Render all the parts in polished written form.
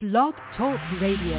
Blog Talk Radio.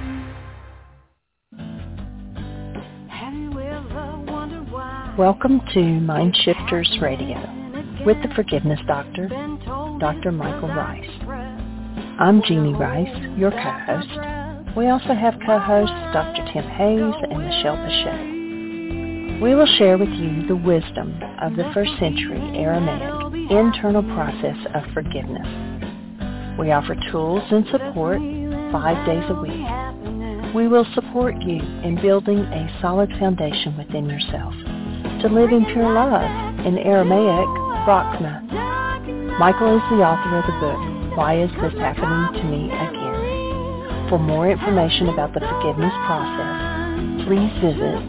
Welcome to Mind Shifters Radio with the Forgiveness Doctor, Dr. Michael Rice. I'm Jeannie Rice, your co-host. We also have co-hosts Dr. Tim Hayes and Michelle Bechet. We will share with you the wisdom of the first century Aramaic internal process of forgiveness. We offer tools and support 5 days a week. We will support you in building a solid foundation within yourself to live in pure love, in Aramaic, Rachna. Michael is the author of the book, Why Is This Happening to Me Again? For more information about the forgiveness process, please visit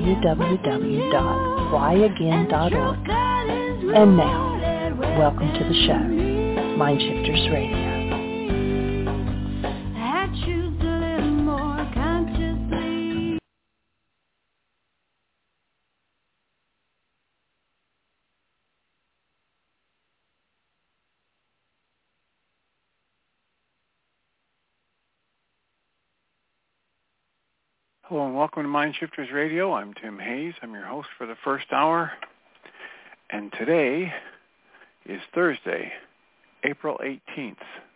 www.whyagain.org. And now, welcome to the show, Mind Shifters Radio. Hello and welcome to Mind Shifters Radio. I'm Tim Hayes. I'm your host for the first hour. And today is Thursday, April 18th,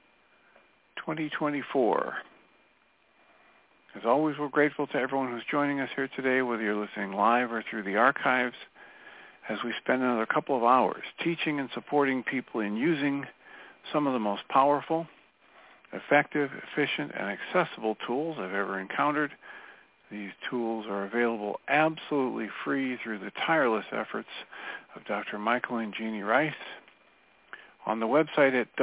2024. As always, we're grateful to everyone who's joining us here today, whether you're listening live or through the archives, as we spend another couple of hours teaching and supporting people in using some of the most powerful, effective, efficient, and accessible tools I've ever encountered. These tools are available absolutely free through the tireless efforts of Dr. Michael and Jeannie Rice on the website at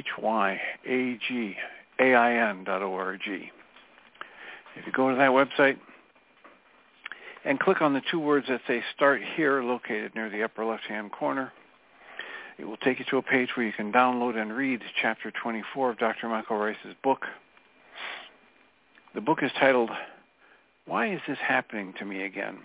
whyagain.org. If you go to that website and click on the two words that say Start Here, located near the upper left-hand corner, it will take you to a page where you can download and read Chapter 24 of Dr. Michael Rice's book. The book is titled, Why Is This Happening to Me Again?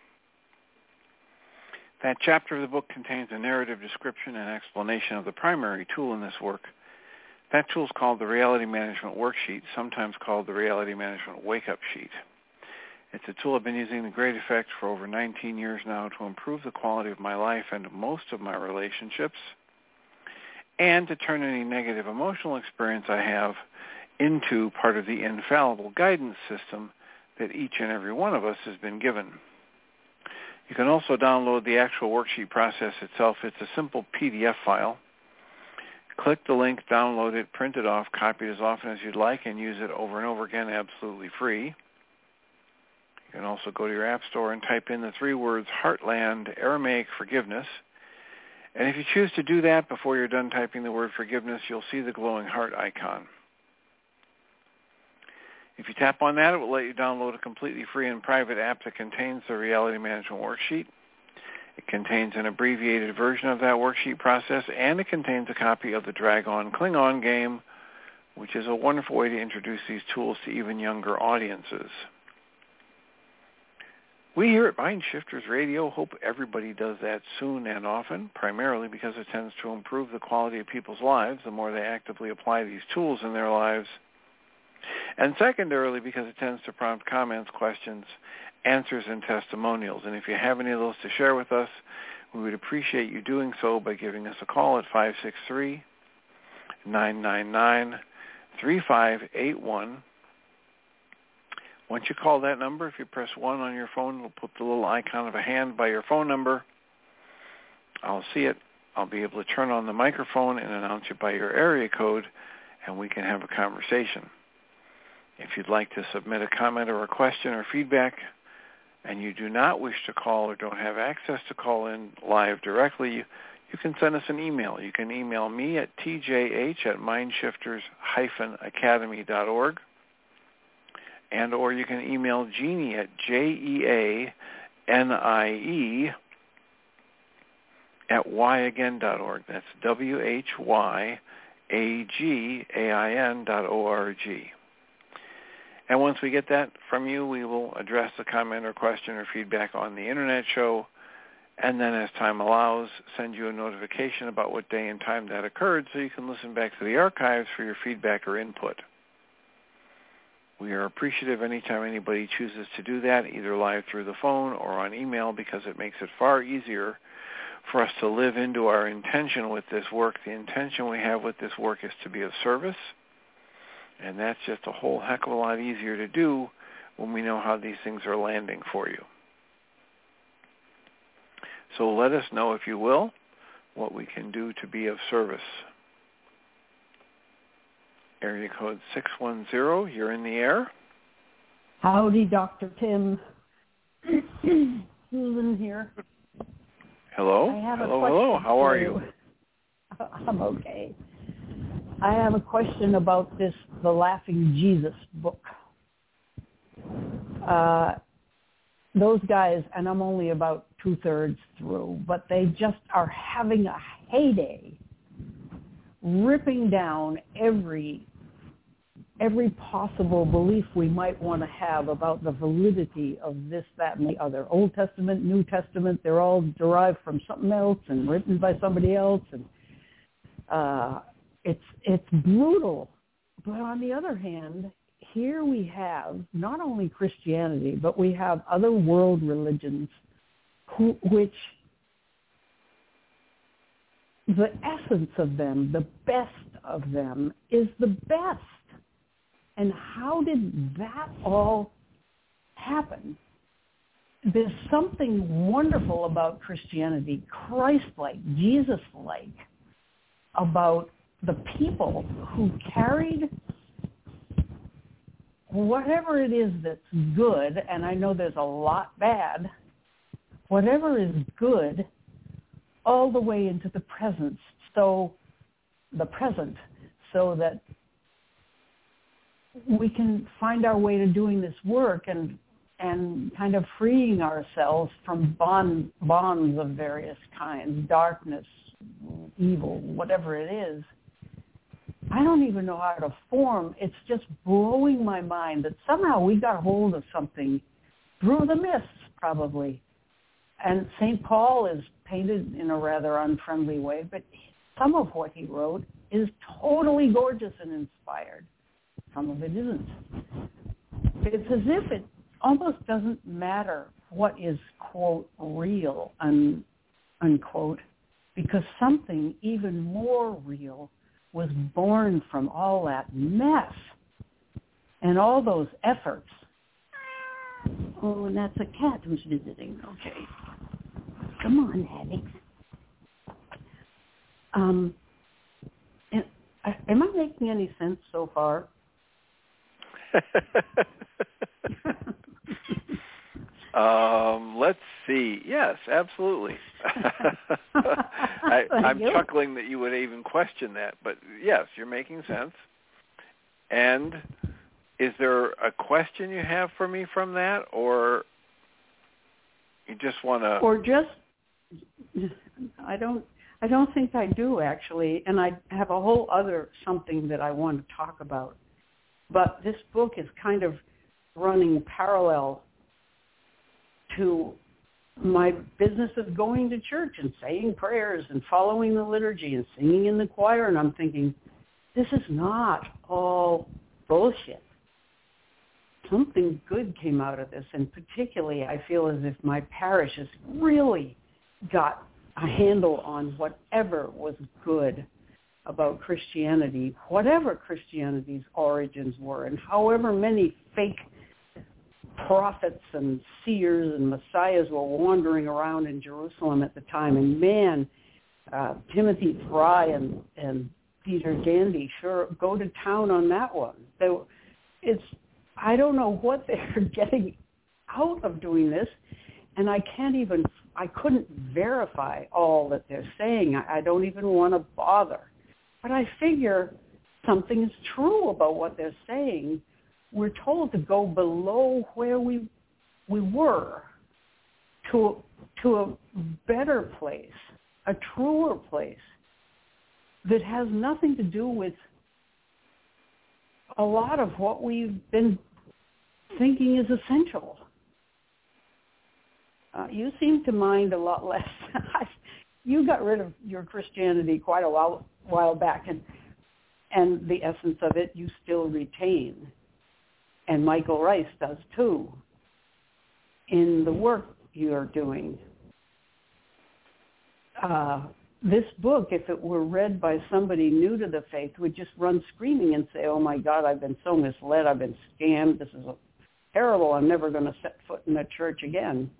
That chapter of the book contains a narrative description and explanation of the primary tool in this work. That tool is called the Reality Management Worksheet, sometimes called the Reality Management Wake-Up Sheet. It's a tool I've been using to great effect for over 19 years now to improve the quality of my life and most of my relationships, and to turn any negative emotional experience I have into part of the infallible guidance system that each and every one of us has been given. You can also download the actual worksheet process itself. It's a simple PDF file. Click the link, download it, print it off, copy it as often as you'd like, and use it over and over again absolutely free. You can also go to your app store and type in the three words Heartland Aramaic Forgiveness. And if you choose to do that before you're done typing the word forgiveness, you'll see the glowing heart icon. If you tap on that, it will let you download a completely free and private app that contains the Reality Management Worksheet. It contains an abbreviated version of that worksheet process, and it contains a copy of the Drag-On Klingon game, which is a wonderful way to introduce these tools to even younger audiences. We here at Mind Shifters Radio hope everybody does that soon and often, primarily because it tends to improve the quality of people's lives the more they actively apply these tools in their lives, and secondarily because it tends to prompt comments, questions, answers, and testimonials. And if you have any of those to share with us, we would appreciate you doing so by giving us a call at 563-999-3581. Once you call that number, if you press 1 on your phone, it'll put the little icon of a hand by your phone number. I'll see it. I'll be able to turn on the microphone and announce you by your area code, and we can have a conversation. If you'd like to submit a comment or a question or feedback, and you do not wish to call or don't have access to call in live directly, you can send us an email. You can email me at tjh@mindshifters-academy.org, and or you can email Jeannie at jeanie@whyagain.org. That's whyagain.org. And once we get that from you, we will address the comment or question or feedback on the Internet show, and then as time allows, send you a notification about what day and time that occurred so you can listen back to the archives for your feedback or input. We are appreciative anytime anybody chooses to do that, either live through the phone or on email, because it makes it far easier for us to live into our intention with this work. The intention we have with this work is to be of service, and that's just a whole heck of a lot easier to do when we know how these things are landing for you. So let us know, if you will, what we can do to be of service. Area code 610, you're in the air. Howdy, Dr. Tim. Susan here. Hello. Hello. How are you? I'm okay. I have a question about the Laughing Jesus book. Those guys, and I'm only about 2/3 through, but they just are having a heyday, ripping down every possible belief we might want to have about the validity of this, that, and the other. Old Testament, New Testament, they're all derived from something else and written by somebody else, and it's brutal. But on the other hand, here we have not only Christianity, but we have other world religions which the essence of them, the best of them, is the best. And how did that all happen? There's something wonderful about Christianity, Christ-like, Jesus-like, about the people who carried whatever it is that's good, and I know there's a lot bad, whatever is good, all the way into the present, so that we can find our way to doing this work and kind of freeing ourselves from bonds of various kinds, darkness, evil, whatever it is. I don't even know how to form. It's just blowing my mind that somehow we got hold of something through the mists, probably. And St. Paul is painted in a rather unfriendly way, but some of what he wrote is totally gorgeous and inspired. Some of it isn't. It's as if it almost doesn't matter what is, quote, real, unquote, because something even more real was born from all that mess and all those efforts. Oh, and that's a cat who's visiting. Okay. Come on, Hattie. Am I making any sense so far? Let's see. Yes, absolutely. I'm chuckling that you would even question that, but yes, you're making sense. And is there a question you have for me from that, or you just want to? Or just, I don't think I do, actually, and I have a whole other something that I want to talk about. But this book is kind of running parallel to my business of going to church and saying prayers and following the liturgy and singing in the choir, and I'm thinking, this is not all bullshit. Something good came out of this, and particularly I feel as if my parish has really got a handle on whatever was good about Christianity, whatever Christianity's origins were, and however many fake prophets and seers and messiahs were wandering around in Jerusalem at the time. And man, Timothy Fry and Peter Gandy sure go to town on that one. I don't know what they're getting out of doing this, and I couldn't verify all that they're saying. I don't even want to bother. But I figure something is true about what they're saying. We're told to go below where we were to a better place, a truer place that has nothing to do with a lot of what we've been thinking is essential. You seem to mind a lot less. You got rid of your Christianity quite a while back, and the essence of it you still retain. and Michael Rice does too, in the work you're doing. This book, if it were read by somebody new to the faith, would just run screaming and say, oh my God, I've been so misled, I've been scammed, this is terrible, I'm never going to set foot in a church again.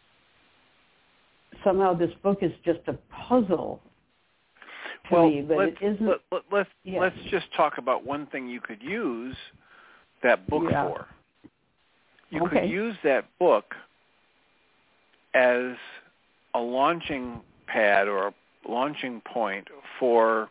Somehow this book is just a puzzle to me, but it isn't. Let's just talk about one thing you could use that book for. You could use that book as a launching pad or a launching point for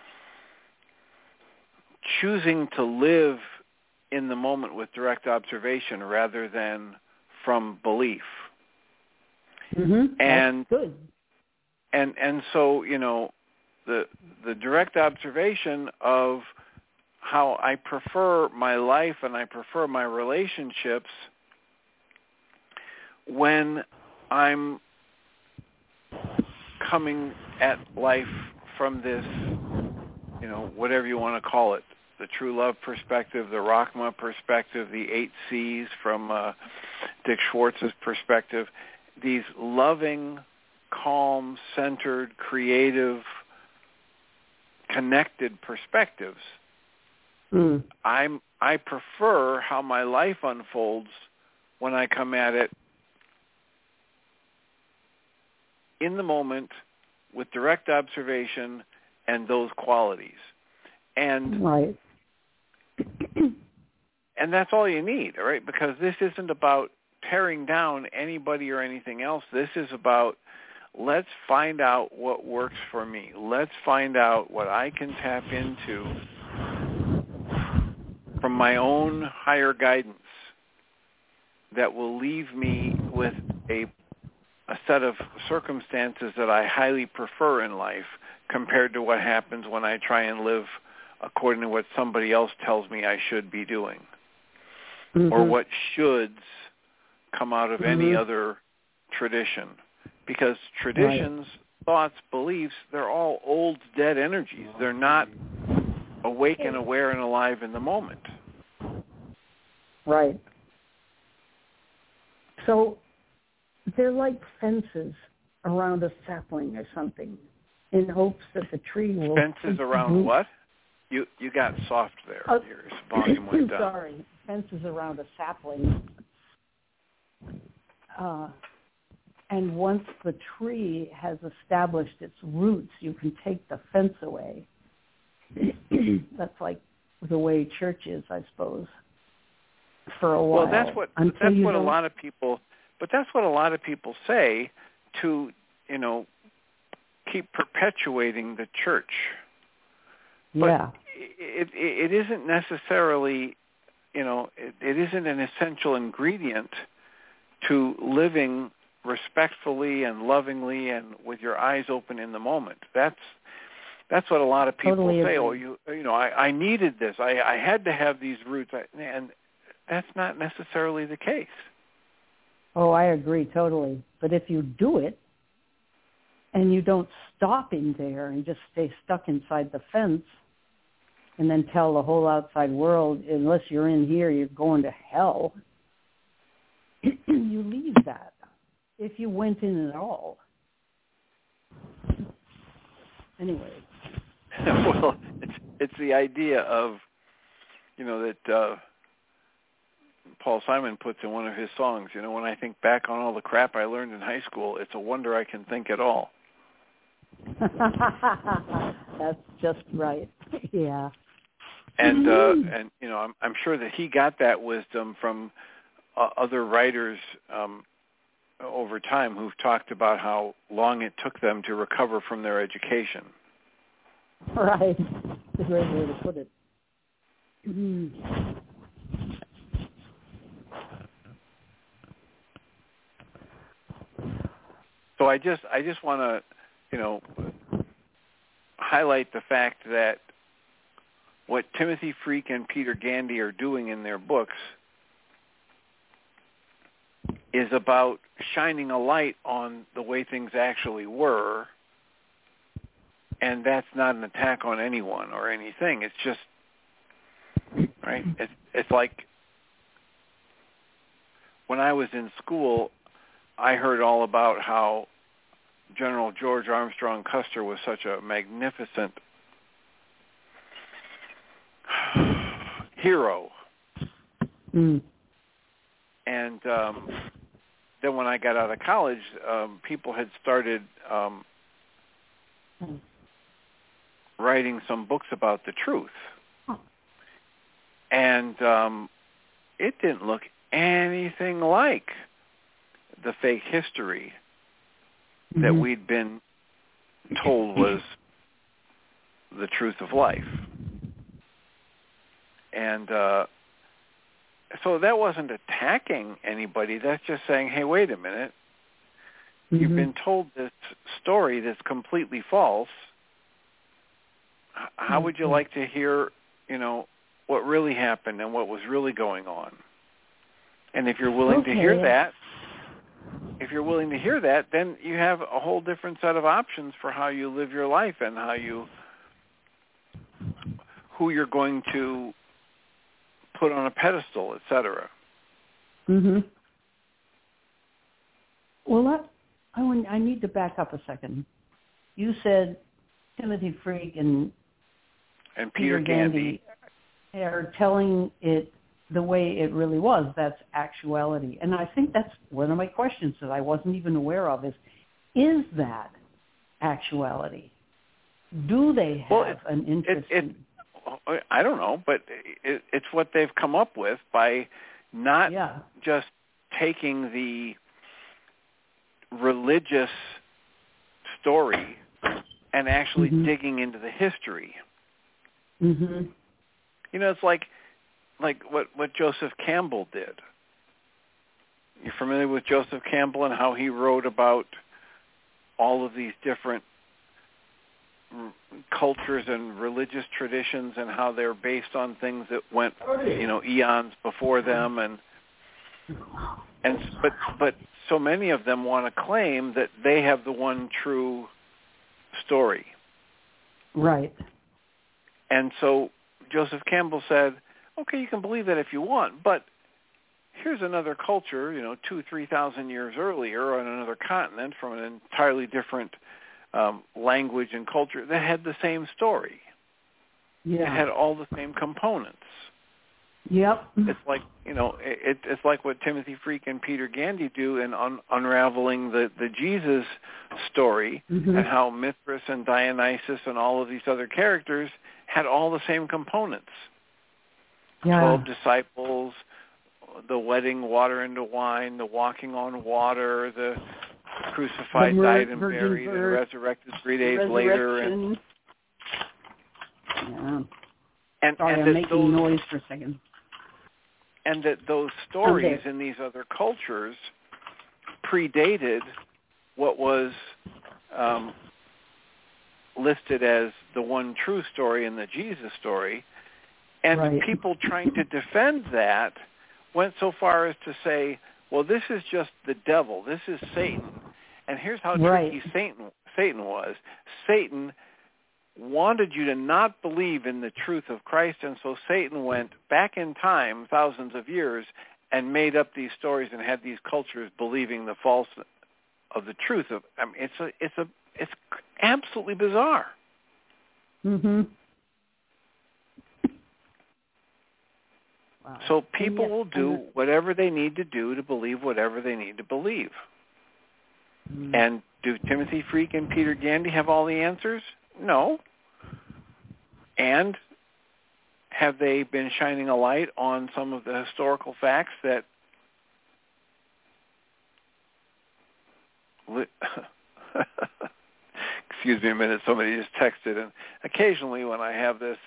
choosing to live in the moment with direct observation rather than from belief. Mm-hmm. And that's good. And so, you know, the direct observation of how I prefer my life and I prefer my relationships when I'm coming at life from this, you know, whatever you want to call it, the true love perspective, the Rachma perspective, the 8 C's from Dick Schwartz's perspective, these loving, calm, centered, creative, connected perspectives. I prefer how my life unfolds when I come at it in the moment with direct observation and those qualities. And right. And that's all you need, all right? Because this isn't about tearing down anybody or anything else. This is about, let's find out what works for me. Let's find out what I can tap into from my own higher guidance that will leave me with a set of circumstances that I highly prefer in life compared to what happens when I try and live according to what somebody else tells me I should be doing, or what shoulds come out of any other tradition. Because traditions, thoughts, beliefs, they're all old, dead energies. They're not awake and aware and alive in the moment. Right. So they're like fences around a sapling or something in hopes that the tree will... Fences around what? You got soft there. Your volume went down. Sorry. Fences around a sapling. And once the tree has established its roots, you can take the fence away. That's like the way church is, I suppose, for a while. Well, that's what a lot of people... But that's what a lot of people say to, you know, keep perpetuating the church. But it isn't necessarily, you know, it isn't an essential ingredient to living respectfully and lovingly and with your eyes open in the moment. That's what a lot of people totally say. agree. Oh, you know, I needed this. I had to have these roots, and that's not necessarily the case. Oh, I agree totally. But if you do it and you don't stop in there and just stay stuck inside the fence and then tell the whole outside world, unless you're in here, you're going to hell, you leave that if you went in at all. Anyway. Well, it's the idea of, you know, that... Paul Simon puts in one of his songs, you know, when I think back on all the crap I learned in high school, it's a wonder I can think at all. That's just right. Yeah. And you know, I'm sure that he got that wisdom from other writers over time who've talked about how long it took them to recover from their education. Right. That's a great way to put it. So I just want to, you know, highlight the fact that what Timothy Freke and Peter Gandy are doing in their books is about shining a light on the way things actually were, and that's not an attack on anyone or anything. It's just, right? It's like when I was in school, I heard all about how General George Armstrong Custer was such a magnificent hero. Mm. And then when I got out of college, people had started writing some books about the truth. And it didn't look anything like the fake history that we'd been told was the truth of life. And so that wasn't attacking anybody. That's just saying, hey, wait a minute. You've been told this story that's completely false. How would you like to hear, what really happened and what was really going on? And if you're willing to hear that, then you have a whole different set of options for how you live your life and who you're going to put on a pedestal, etc. Well, I need to back up a second. You said Timothy Freak and Peter Gandy are telling it the way it really was. That's actuality. And I think that's one of my questions that I wasn't even aware of is that actuality? Do they have an interest in... I don't know, but it's what they've come up with by not just taking the religious story and actually digging into the history. It's like what Joseph Campbell did. You're familiar with Joseph Campbell and how he wrote about all of these different cultures and religious traditions and how they're based on things that went, eons before them, but so many of them want to claim that they have the one true story. Right. And so Joseph Campbell said, okay, you can believe that if you want, but here's another culture, 2,000-3,000 years earlier on another continent from an entirely different language and culture that had the same story. Yeah. It had all the same components. Yep. It's like, it's like what Timothy Freak and Peter Gandy do in unraveling the Jesus story and how Mithras and Dionysus and all of these other characters had all the same components. Yeah. 12 disciples, the wedding water into wine, the walking on water, the crucified, died and buried, and resurrected 3 days later. And Sorry, I'm making noise for a second. And that those stories in these other cultures predated what was listed as the one true story in the Jesus story. And people trying to defend that went so far as to say, well, this is just the devil. This is Satan. And here's how tricky Satan was. Satan wanted you to not believe in the truth of Christ, and so Satan went back in time, thousands of years, and made up these stories and had these cultures believing the false of the truth of. I mean, it's absolutely bizarre. Wow. So people will do whatever they need to do to believe whatever they need to believe. And do Timothy Freak and Peter Gandy have all the answers? No. And have they been shining a light on some of the historical facts that excuse me a minute, somebody just texted, and occasionally when I have this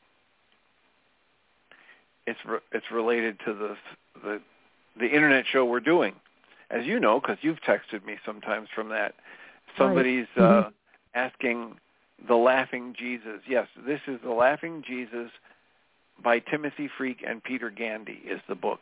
it's related to the internet show we're doing, as you know, because you've texted me sometimes from that. Somebody's asking The Laughing Jesus. Yes, this is The Laughing Jesus by Timothy Freak and Peter Gandy is the book.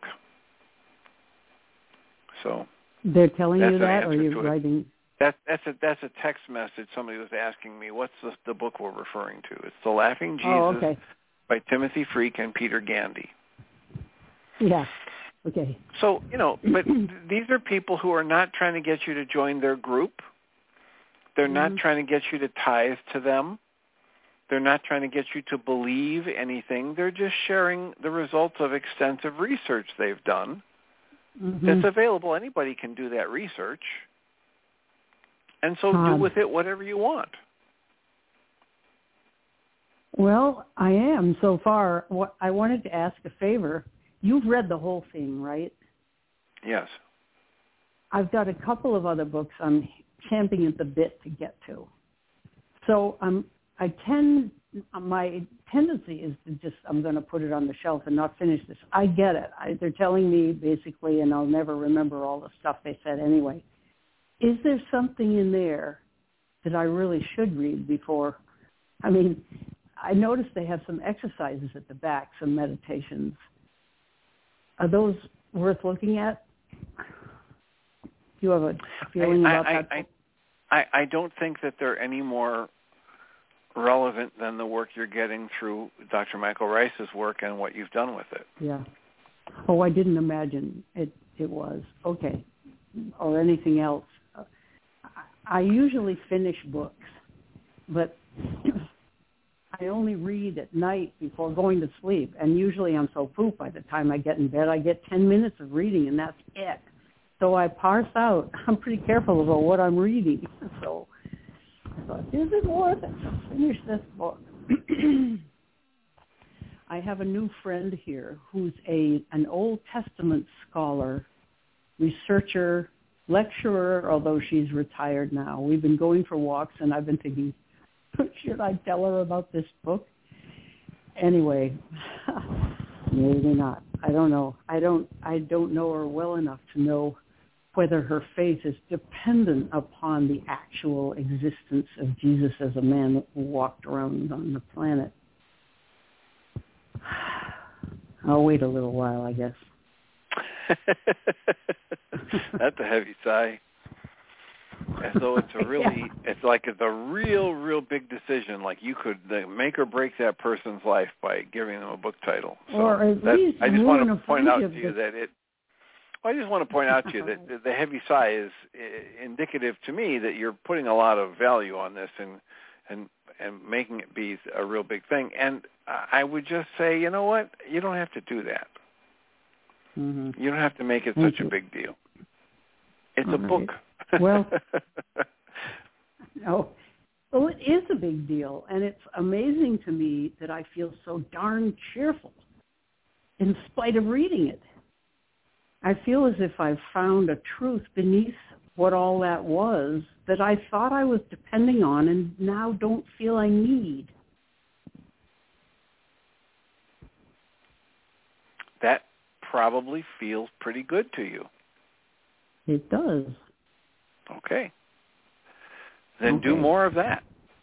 So they're telling you that, or you're writing? That's a text message. Somebody was asking me, what's the book we're referring to? It's The Laughing Jesus by Timothy Freak and Peter Gandy. Yeah. Okay. So, but these are people who are not trying to get you to join their group. They're not trying to get you to tithe to them. They're not trying to get you to believe anything. They're just sharing the results of extensive research they've done. That's available. Anybody can do that research. And so do with it whatever you want. Well, I am so far. I wanted to ask a favor. You've read the whole thing, right? Yes. I've got a couple of other books I'm champing at the bit to get to. So my tendency is to just, I'm going to put it on the shelf and not finish this. I get it. They're telling me basically, and I'll never remember all the stuff they said anyway. Is there something in there that I really should read before? I mean, I noticed they have some exercises at the back, some meditations. Are those worth looking at? Do you have a feeling about that? I don't think that they're any more relevant than the work you're getting through Dr. Michael Rice's work and what you've done with it. Yeah. Oh, I didn't imagine it was. Okay. Or anything else. I usually finish books, but I only read at night before going to sleep, and usually I'm so pooped by the time I get in bed, I get 10 minutes of reading, and that's it. So I parse out. I'm pretty careful about what I'm reading. So I thought, is it worth it to finish this book? I have a new friend here who's an Old Testament scholar, researcher, lecturer, although she's retired now. We've been going for walks, and I've been thinking, should I tell her about this book? Anyway, maybe not. I don't know. I don't know her well enough to know whether her faith is dependent upon the actual existence of Jesus as a man who walked around on the planet. I'll wait a little while, I guess. That's a heavy sigh. As though it's it's like the real big decision. Like you could make or break that person's life by giving them a book title. So or at least I just want to point out to you that I just want to point out to you that the heavy sigh is indicative to me that you're putting a lot of value on this and making it be a real big thing. And I would just say, you know what? You don't have to do that. Mm-hmm. You don't have to make it such a big deal. It's a book. Well, no. Well, it is a big deal, and it's amazing to me that I feel so darn cheerful in spite of reading it. I feel as if I've found a truth beneath what all that was that I thought I was depending on and now don't feel I need. That probably feels pretty good to you. It does. Okay. Then do more of that.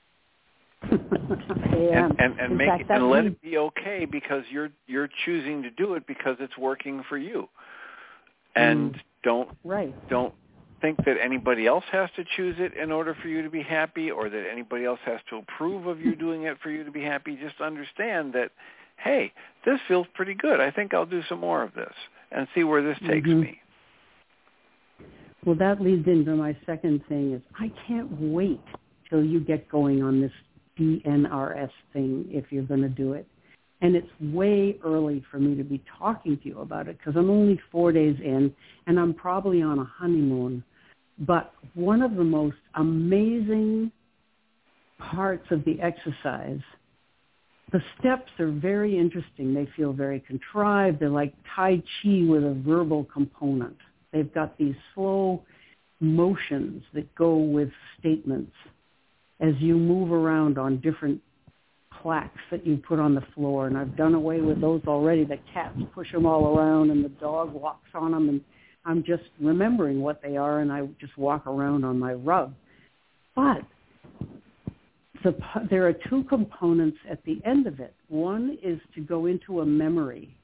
and make it, and let it be okay because you're choosing to do it because it's working for you. And don't think that anybody else has to choose it in order for you to be happy, or that anybody else has to approve of you doing it for you to be happy. Just understand that, hey, this feels pretty good. I think I'll do some more of this and see where this takes me. Well, that leads into my second thing is I can't wait till you get going on this DNRS thing if you're going to do it. And it's way early for me to be talking to you about it because I'm only 4 days in and I'm probably on a honeymoon. But one of the most amazing parts of the exercise, the steps are very interesting. They feel very contrived. They're like Tai Chi with a verbal component. They've got these slow motions that go with statements as you move around on different plaques that you put on the floor. And I've done away with those already. The cats push them all around and the dog walks on them. And I'm just remembering what they are and I just walk around on my rug. But there are two components at the end of it. One is to go into a memory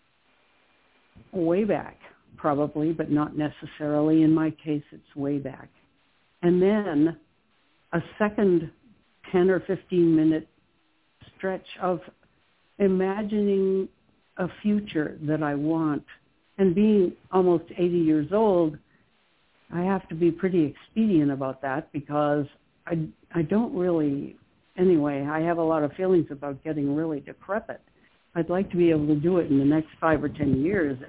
way back. Probably, but not necessarily. In my case, it's way back. And then a second 10 or 15-minute stretch of imagining a future that I want And being almost 80 years old, I have to be pretty expedient about that because I don't really, anyway, I have a lot of feelings about getting really decrepit. I'd like to be able to do it in the next 5 or 10 years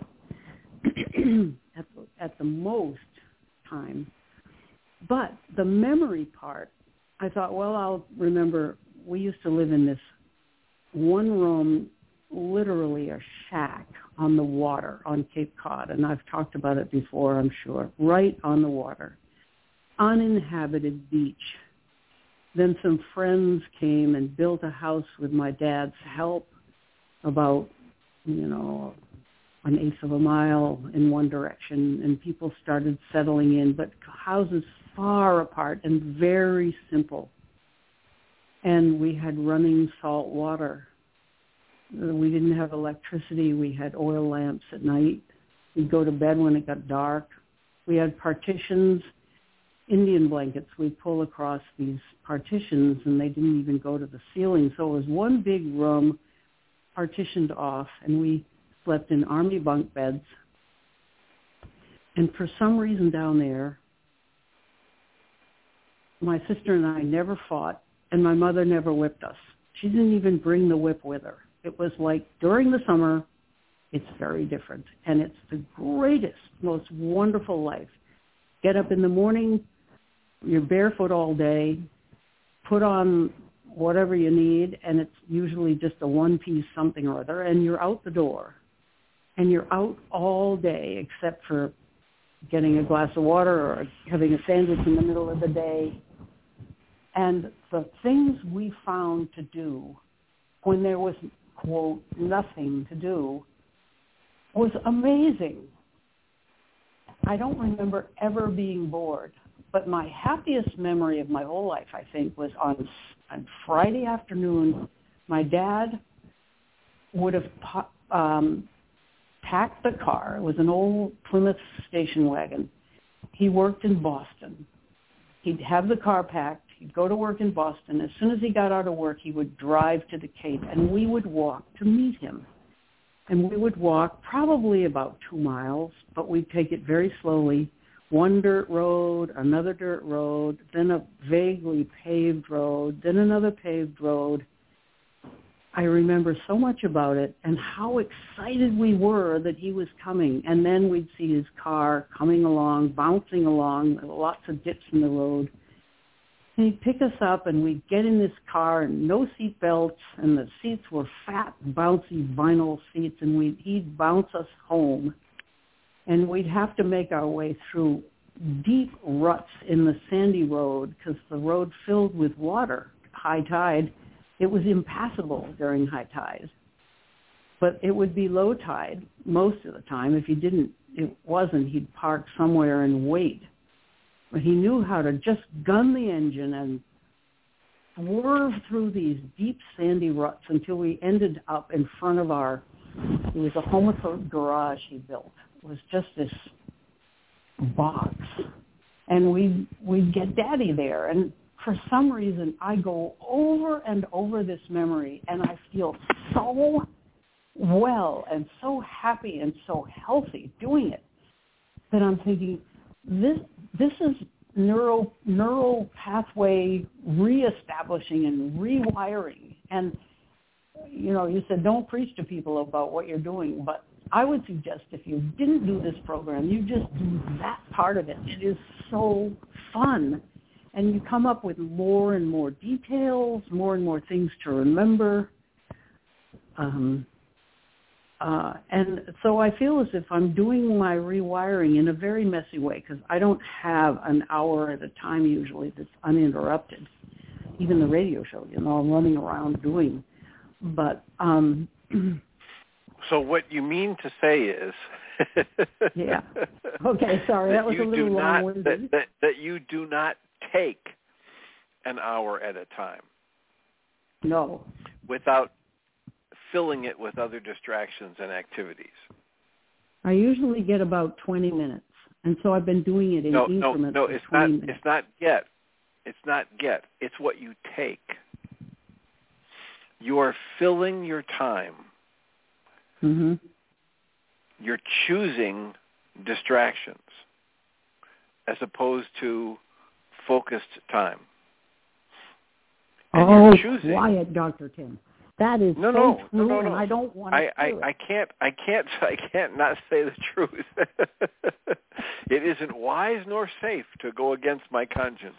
at the most time. But the memory part, I thought, well, I'll remember we used to live in this one room, literally a shack on the water on Cape Cod, and I've talked about it before, I'm sure, right on the water, uninhabited beach. Then some friends came and built a house with my dad's help about, an eighth of a mile in one direction, and people started settling in, but houses far apart and very simple. And we had running salt water. We didn't have electricity. We had oil lamps at night. We'd go to bed when it got dark. We had partitions, Indian blankets we'd pull across these partitions, and they didn't even go to the ceiling. So it was one big room partitioned off, and we slept in army bunk beds. And for some reason down there, my sister and I never fought, and my mother never whipped us. She didn't even bring the whip with her. It was like during the summer, it's very different. And it's the greatest, most wonderful life. Get up in the morning, you're barefoot all day, put on whatever you need, and it's usually just a one-piece something or other, and you're out the door. And you're out all day except for getting a glass of water or having a sandwich in the middle of the day. And the things we found to do when there was, quote, nothing to do was amazing. I don't remember ever being bored, but my happiest memory of my whole life, I think, was on Friday afternoon. My dad would have packed the car. It was an old Plymouth station wagon. He worked in Boston. He'd have the car packed. He'd go to work in Boston. As soon as he got out of work, he would drive to the Cape, and we would walk to meet him. And we would walk probably about 2 miles, but we'd take it very slowly. One dirt road, another dirt road, then a vaguely paved road, then another paved road. I remember so much about it and how excited we were that he was coming. And then we'd see his car coming along, bouncing along, lots of dips in the road. And he'd pick us up, and we'd get in this car, and no seat belts, and the seats were fat, bouncy vinyl seats, and he'd bounce us home. And we'd have to make our way through deep ruts in the sandy road because the road filled with water, high tide. It was impassable during high tide. But it would be low tide most of the time. If it wasn't, he'd park somewhere and wait. But he knew how to just gun the engine and swerve through these deep sandy ruts until we ended up in front of it was a homophobe garage he built. It was just this box. And we'd get Daddy there. And for some reason, I go over and over this memory, and I feel so well and so happy and so healthy doing it that I'm thinking, this is neural pathway reestablishing and rewiring. And, you said don't preach to people about what you're doing, but I would suggest if you didn't do this program, you just do that part of it. It is so fun. And you come up with more and more details, more and more things to remember. And so I feel as if I'm doing my rewiring in a very messy way because I don't have an hour at a time usually that's uninterrupted. Even the radio show, I'm running around doing. But so what you mean to say is yeah. Okay, sorry, that was a little long-winded. That you do not take an hour at a time. No. Without filling it with other distractions and activities. I usually get about 20 minutes, and so I've been doing it in increments of 20 minutes. It's not get. It's not get. It's what you take. You are filling your time You're choosing distractions as opposed to focused time. And you're choosing. Quiet, Dr. Tim. That is true, and I don't want to I can't not say the truth. It isn't wise nor safe to go against my conscience.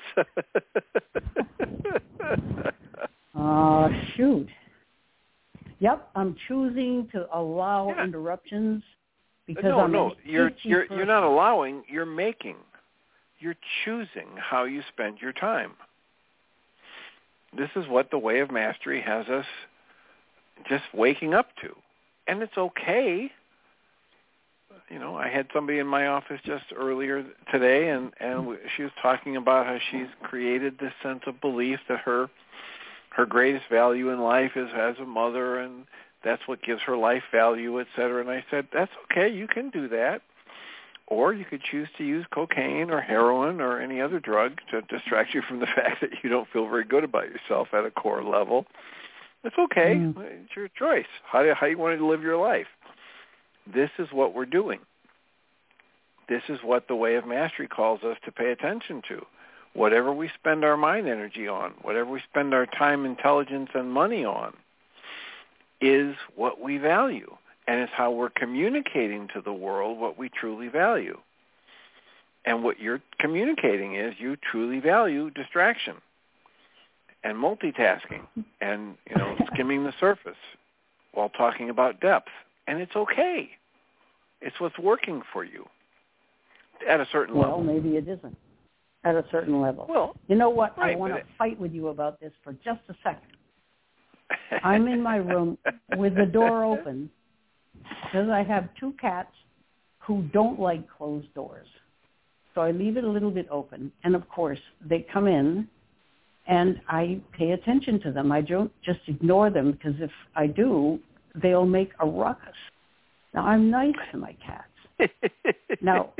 Shoot. Yep, I'm choosing to allow interruptions because you're not allowing, you're making. You're choosing how you spend your time. This is what the Way of Mastery has us just waking up to. And it's okay. You know, I had somebody in my office just earlier today, and she was talking about how she's created this sense of belief that her greatest value in life is as a mother, and that's what gives her life value, et cetera. And I said, that's okay, you can do that. Or you could choose to use cocaine or heroin or any other drug to distract you from the fact that you don't feel very good about yourself at a core level. It's okay. It's your choice. How you want to live your life. This is what we're doing. This is what the Way of Mastery calls us to pay attention to. Whatever we spend our mind energy on, whatever we spend our time, intelligence, and money on, is what we value. And it's how we're communicating to the world what we truly value. And what you're communicating is you truly value distraction and multitasking and, skimming the surface while talking about depth. And it's okay. It's what's working for you at a certain level. Well, maybe it isn't at a certain level. Well, you know what? Right, I want to fight with you about this for just a second. I'm in my room with the door open because I have two cats who don't like closed doors. So I leave it a little bit open. And, of course, they come in, and I pay attention to them. I don't just ignore them because if I do, they'll make a ruckus. Now, I'm nice to my cats. Now,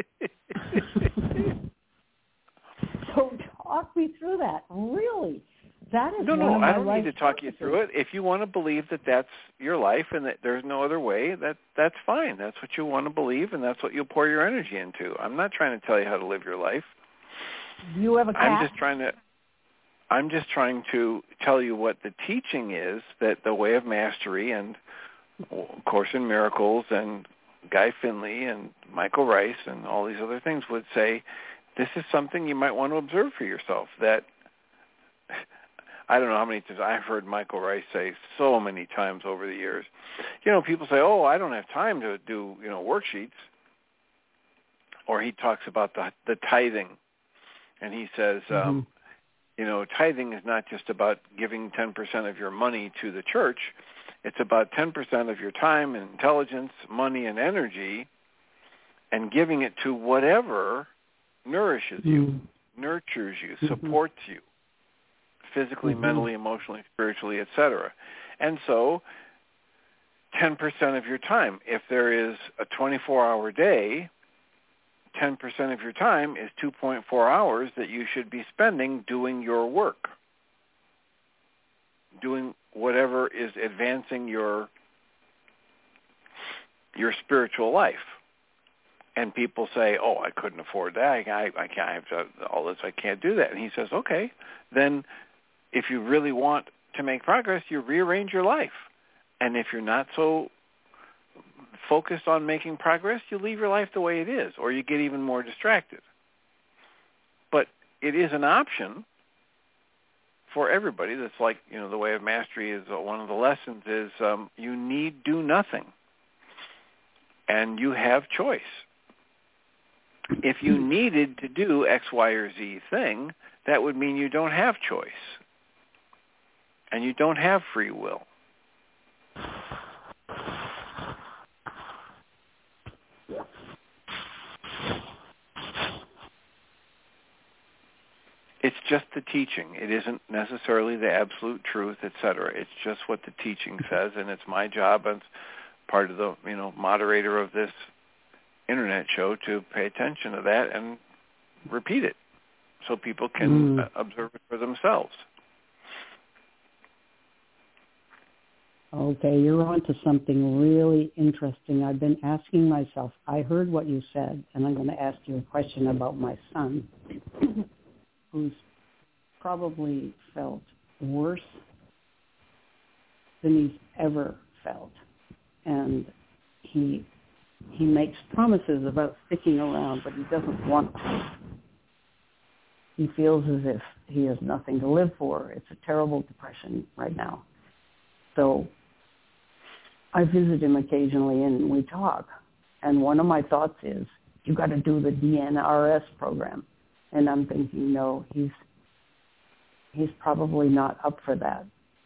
so talk me through that. Really. That is No, I don't need to talk you through it. If you want to believe that that's your life and that there's no other way, that's fine. That's what you want to believe, and that's what you'll pour your energy into. I'm not trying to tell you how to live your life. You have a cat? I'm just trying to tell you what the teaching is that the Way of Mastery and Course in Miracles and Guy Finley and Michael Rice and all these other things would say, this is something you might want to observe for yourself. That I don't know how many times I've heard Michael Rice say so many times over the years. People say, oh, I don't have time to do, worksheets. Or he talks about the tithing. And he says, tithing is not just about giving 10% of your money to the church. It's about 10% of your time and intelligence, money and energy, and giving it to whatever nourishes you, nurtures you, supports you, physically, mentally, emotionally, spiritually, etc. And so 10% of your time, if there is a 24-hour day, 10% of your time is 2.4 hours that you should be spending doing your work, doing whatever is advancing your spiritual life. And people say, oh, I couldn't afford that. I can't I have to, all this. I can't do that. And he says, okay, then if you really want to make progress, you rearrange your life. And if you're not so focused on making progress, you leave your life the way it is, or you get even more distracted. But it is an option for everybody. That's like, the Way of Mastery is one of the lessons is you need do nothing. And you have choice. If you needed to do X, Y, or Z thing, that would mean you don't have choice. And you don't have free will. It's just the teaching. It isn't necessarily the absolute truth, etc. It's just what the teaching says, and it's my job as part of the, moderator of this internet show to pay attention to that and repeat it so people can observe it for themselves. Okay, you're on to something really interesting. I've been asking myself, I heard what you said, and I'm going to ask you a question about my son, who's probably felt worse than he's ever felt. And he makes promises about sticking around, but he doesn't want to. He feels as if he has nothing to live for. It's a terrible depression right now. So I visit him occasionally and we talk. And one of my thoughts is, you got to do the DNRS program. And I'm thinking, no, he's probably not up for that.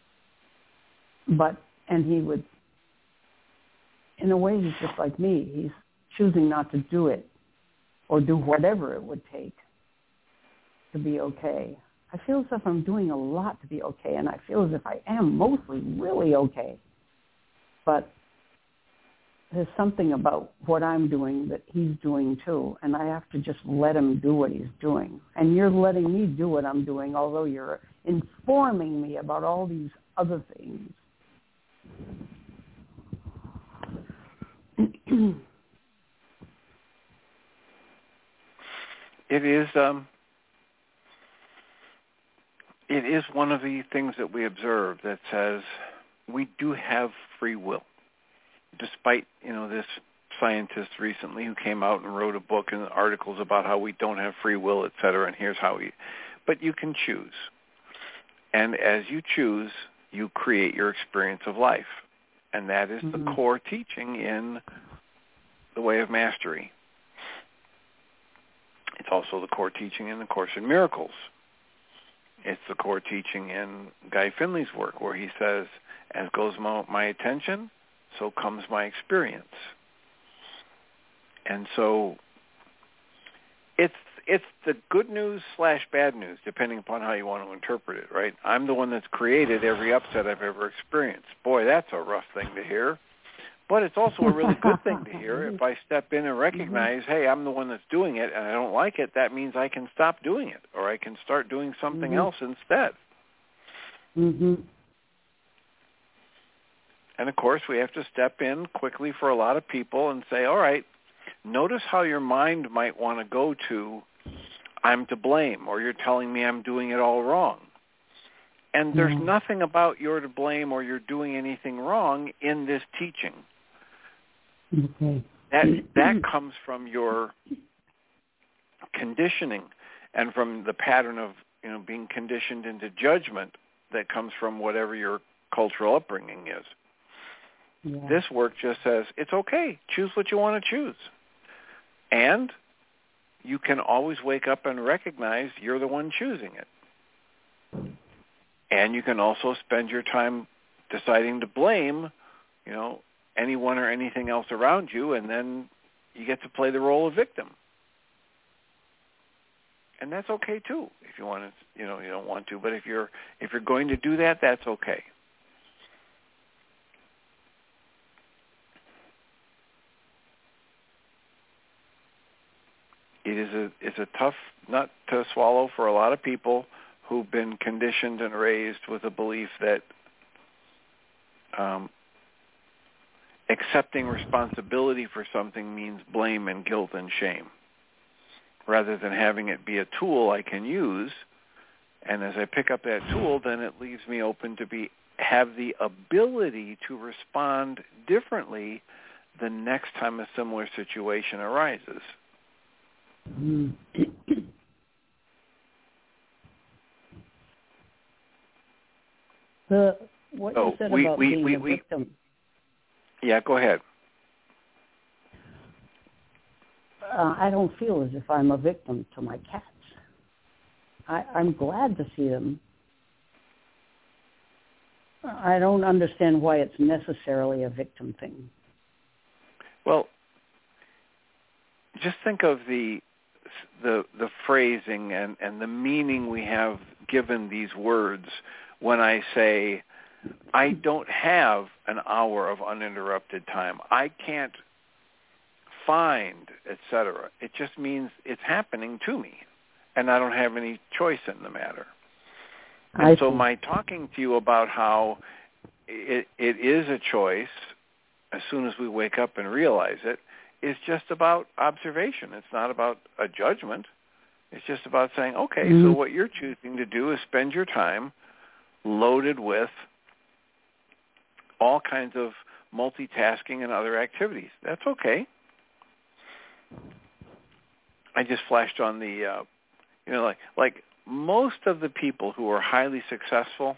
And he would, in a way, he's just like me. He's choosing not to do it or do whatever it would take to be okay. I feel as if I'm doing a lot to be okay, and I feel as if I am mostly really okay. But there's something about what I'm doing that he's doing too, and I have to just let him do what he's doing. And you're letting me do what I'm doing, although you're informing me about all these other things. It is one of the things that we observe that says we do have free will, despite this scientist recently who came out and wrote a book and articles about how we don't have free will, et cetera, and here's how but you can choose. And as you choose, you create your experience of life. And that is the core teaching in the Way of Mastery. It's also the core teaching in the Course in Miracles. It's the core teaching in Guy Finley's work, where he says, as goes my attention, so comes my experience. And so it's the good news / bad news, depending upon how you want to interpret it, right? I'm the one that's created every upset I've ever experienced. Boy, that's a rough thing to hear. But it's also a really good thing to hear. If I step in and recognize, hey, I'm the one that's doing it, and I don't like it, that means I can stop doing it, or I can start doing something else instead. Mm-hmm. And, of course, we have to step in quickly for a lot of people and say, all right, notice how your mind might want to go to, I'm to blame, or you're telling me I'm doing it all wrong. And there's nothing about you're to blame or you're doing anything wrong in this teaching. Okay. That comes from your conditioning and from the pattern of being conditioned into judgment that comes from whatever your cultural upbringing is. Yeah. This work just says, it's okay, choose what you want to choose. And you can always wake up and recognize you're the one choosing it. And you can also spend your time deciding to blame, anyone or anything else around you, and then you get to play the role of victim. And that's okay too, if you want to, you don't want to. But if you're going to do that, that's okay. It's a tough nut to swallow for a lot of people who've been conditioned and raised with a belief that accepting responsibility for something means blame and guilt and shame, rather than having it be a tool I can use. And as I pick up that tool, then it leaves me open to have the ability to respond differently the next time a similar situation arises. What you said about being a victim. Yeah, go ahead. I don't feel as if I'm a victim to my cats. I'm glad to see them. I don't understand why it's necessarily a victim thing. Well, just think of the phrasing and the meaning we have given these words when I say, I don't have an hour of uninterrupted time. I can't find, etc. It just means it's happening to me, and I don't have any choice in the matter. And so my talking to you about how it is a choice as soon as we wake up and realize it. It's just about observation. It's not about a judgment. It's just about saying, okay, so what you're choosing to do is spend your time loaded with all kinds of multitasking and other activities. That's okay. I just flashed on the, like most of the people who are highly successful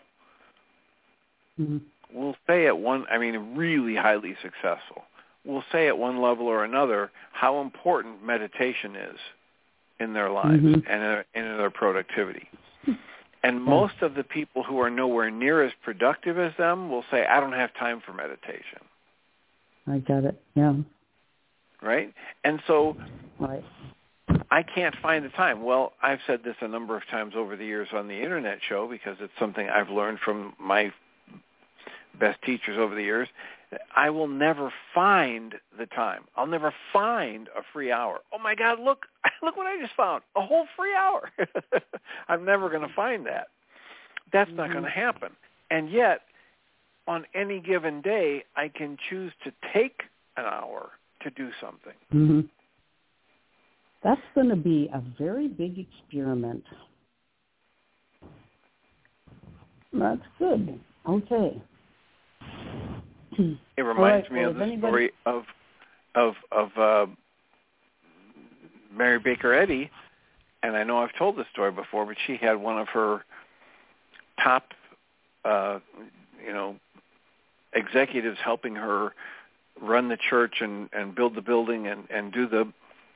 will say really highly successful, will say at one level or another how important meditation is in their lives and in their productivity. And most of the people who are nowhere near as productive as them will say, I don't have time for meditation. I got it, yeah. Right? And so I can't find the time. Well, I've said this a number of times over the years on the Internet show because it's something I've learned from my best teachers over the years. I will never find the time. I'll never find a free hour. Oh, my God, look what I just found, a whole free hour. I'm never going to find that. That's not going to happen. And yet, on any given day, I can choose to take an hour to do something. That's going to be a very big experiment. That's good. Okay. It reminds me of the story of Mary Baker Eddy, and I know I've told this story before, but she had one of her top, executives helping her run the church and build the building and do the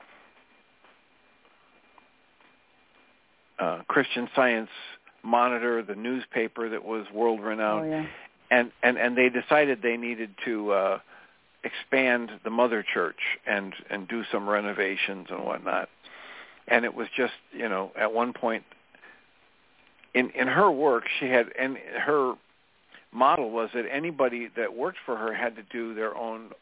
Christian Science Monitor, the newspaper that was world-renowned. Oh, yeah. And they decided they needed to expand the mother church and do some renovations and whatnot. And it was just, at one point in her work, she had, and her model was that anybody that worked for her had to do their own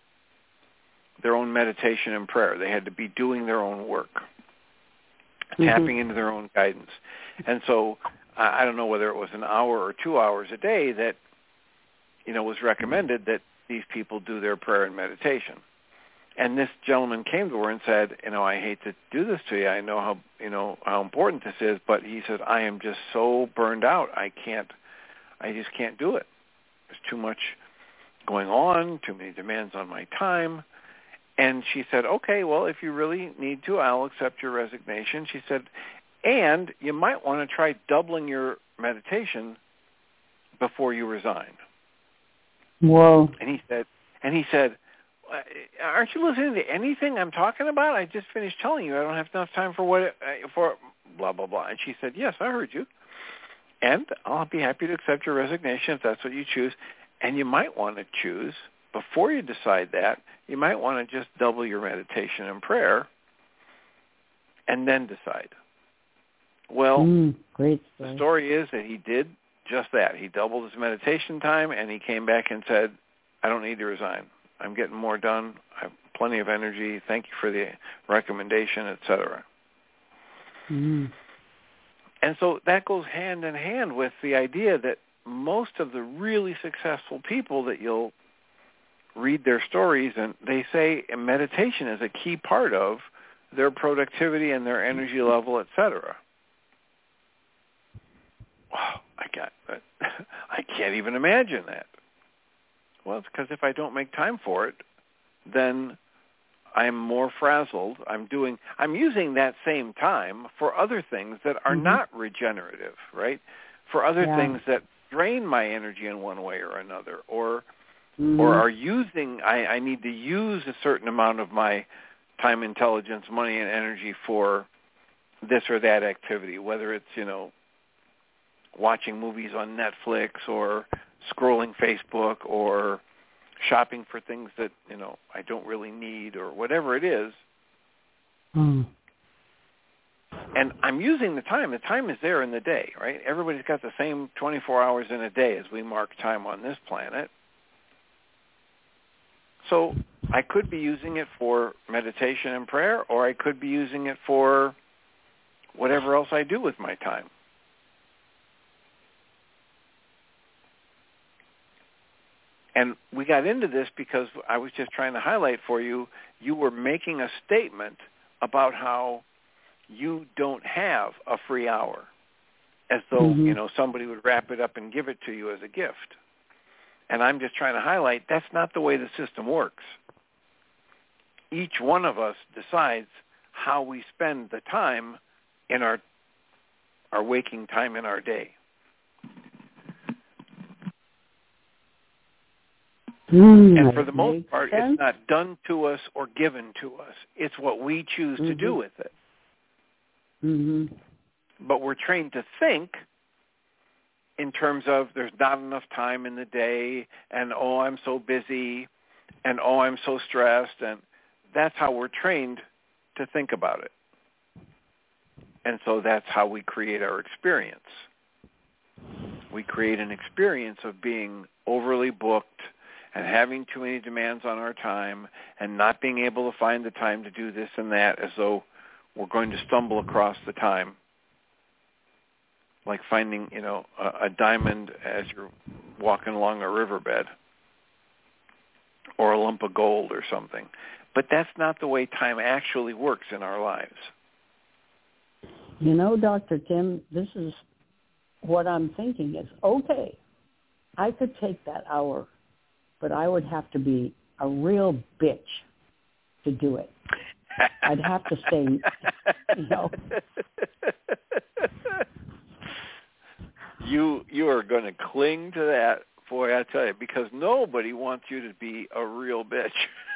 meditation and prayer. They had to be doing their own work, tapping into their own guidance. And so I don't know whether it was an hour or 2 hours a day that was recommended that these people do their prayer and meditation. And this gentleman came to her and said, I hate to do this to you. I know how important this is, but he said, I am just so burned out. I just can't do it. There's too much going on, too many demands on my time. And she said, okay, well, if you really need to, I'll accept your resignation. She said, and you might want to try doubling your meditation before you resign. Whoa. And he said, aren't you listening to anything I'm talking about? I just finished telling you I don't have enough time for blah, blah, blah. And she said, yes, I heard you. And I'll be happy to accept your resignation if that's what you choose. And you might want to choose, before you decide that, you might want to just double your meditation and prayer and then decide. Well, great the story is that he did just that. He doubled his meditation time, and he came back and said, I don't need to resign. I'm getting more done. I have plenty of energy. Thank you for the recommendation, etc. And so that goes hand in hand with the idea that most of the really successful people that you'll read their stories, and they say meditation is a key part of their productivity and their energy level, etc. Wow, I can't even imagine that. Well, it's because if I don't make time for it, then I'm more frazzled. I'm using that same time for other things that are not regenerative, right? For other things that drain my energy in one way or another, or are using, I need to use a certain amount of my time, intelligence, money, and energy for this or that activity, whether it's, watching movies on Netflix or scrolling Facebook or shopping for things that, I don't really need or whatever it is. And I'm using the time. The time is there in the day, right? Everybody's got the same 24 hours in a day as we mark time on this planet. So I could be using it for meditation and prayer, or I could be using it for whatever else I do with my time. And we got into this because I was just trying to highlight for you, you were making a statement about how you don't have a free hour, as though, somebody would wrap it up and give it to you as a gift. And I'm just trying to highlight that's not the way the system works. Each one of us decides how we spend the time in our waking time in our day. And for the most part, it's not done to us or given to us. It's what we choose to do with it. Mm-hmm. But we're trained to think in terms of there's not enough time in the day, and, oh, I'm so busy, and, oh, I'm so stressed, and that's how we're trained to think about it. And so that's how we create our experience. We create an experience of being overly booked and having too many demands on our time and not being able to find the time to do this and that, as though we're going to stumble across the time, like finding, a diamond as you're walking along a riverbed or a lump of gold or something. But that's not the way time actually works in our lives. Dr. Tim, this is what I'm thinking is, okay, I could take that hour, but I would have to be a real bitch to do it. I'd have to stay, You are going to cling to that, boy, I tell you, because nobody wants you to be a real bitch.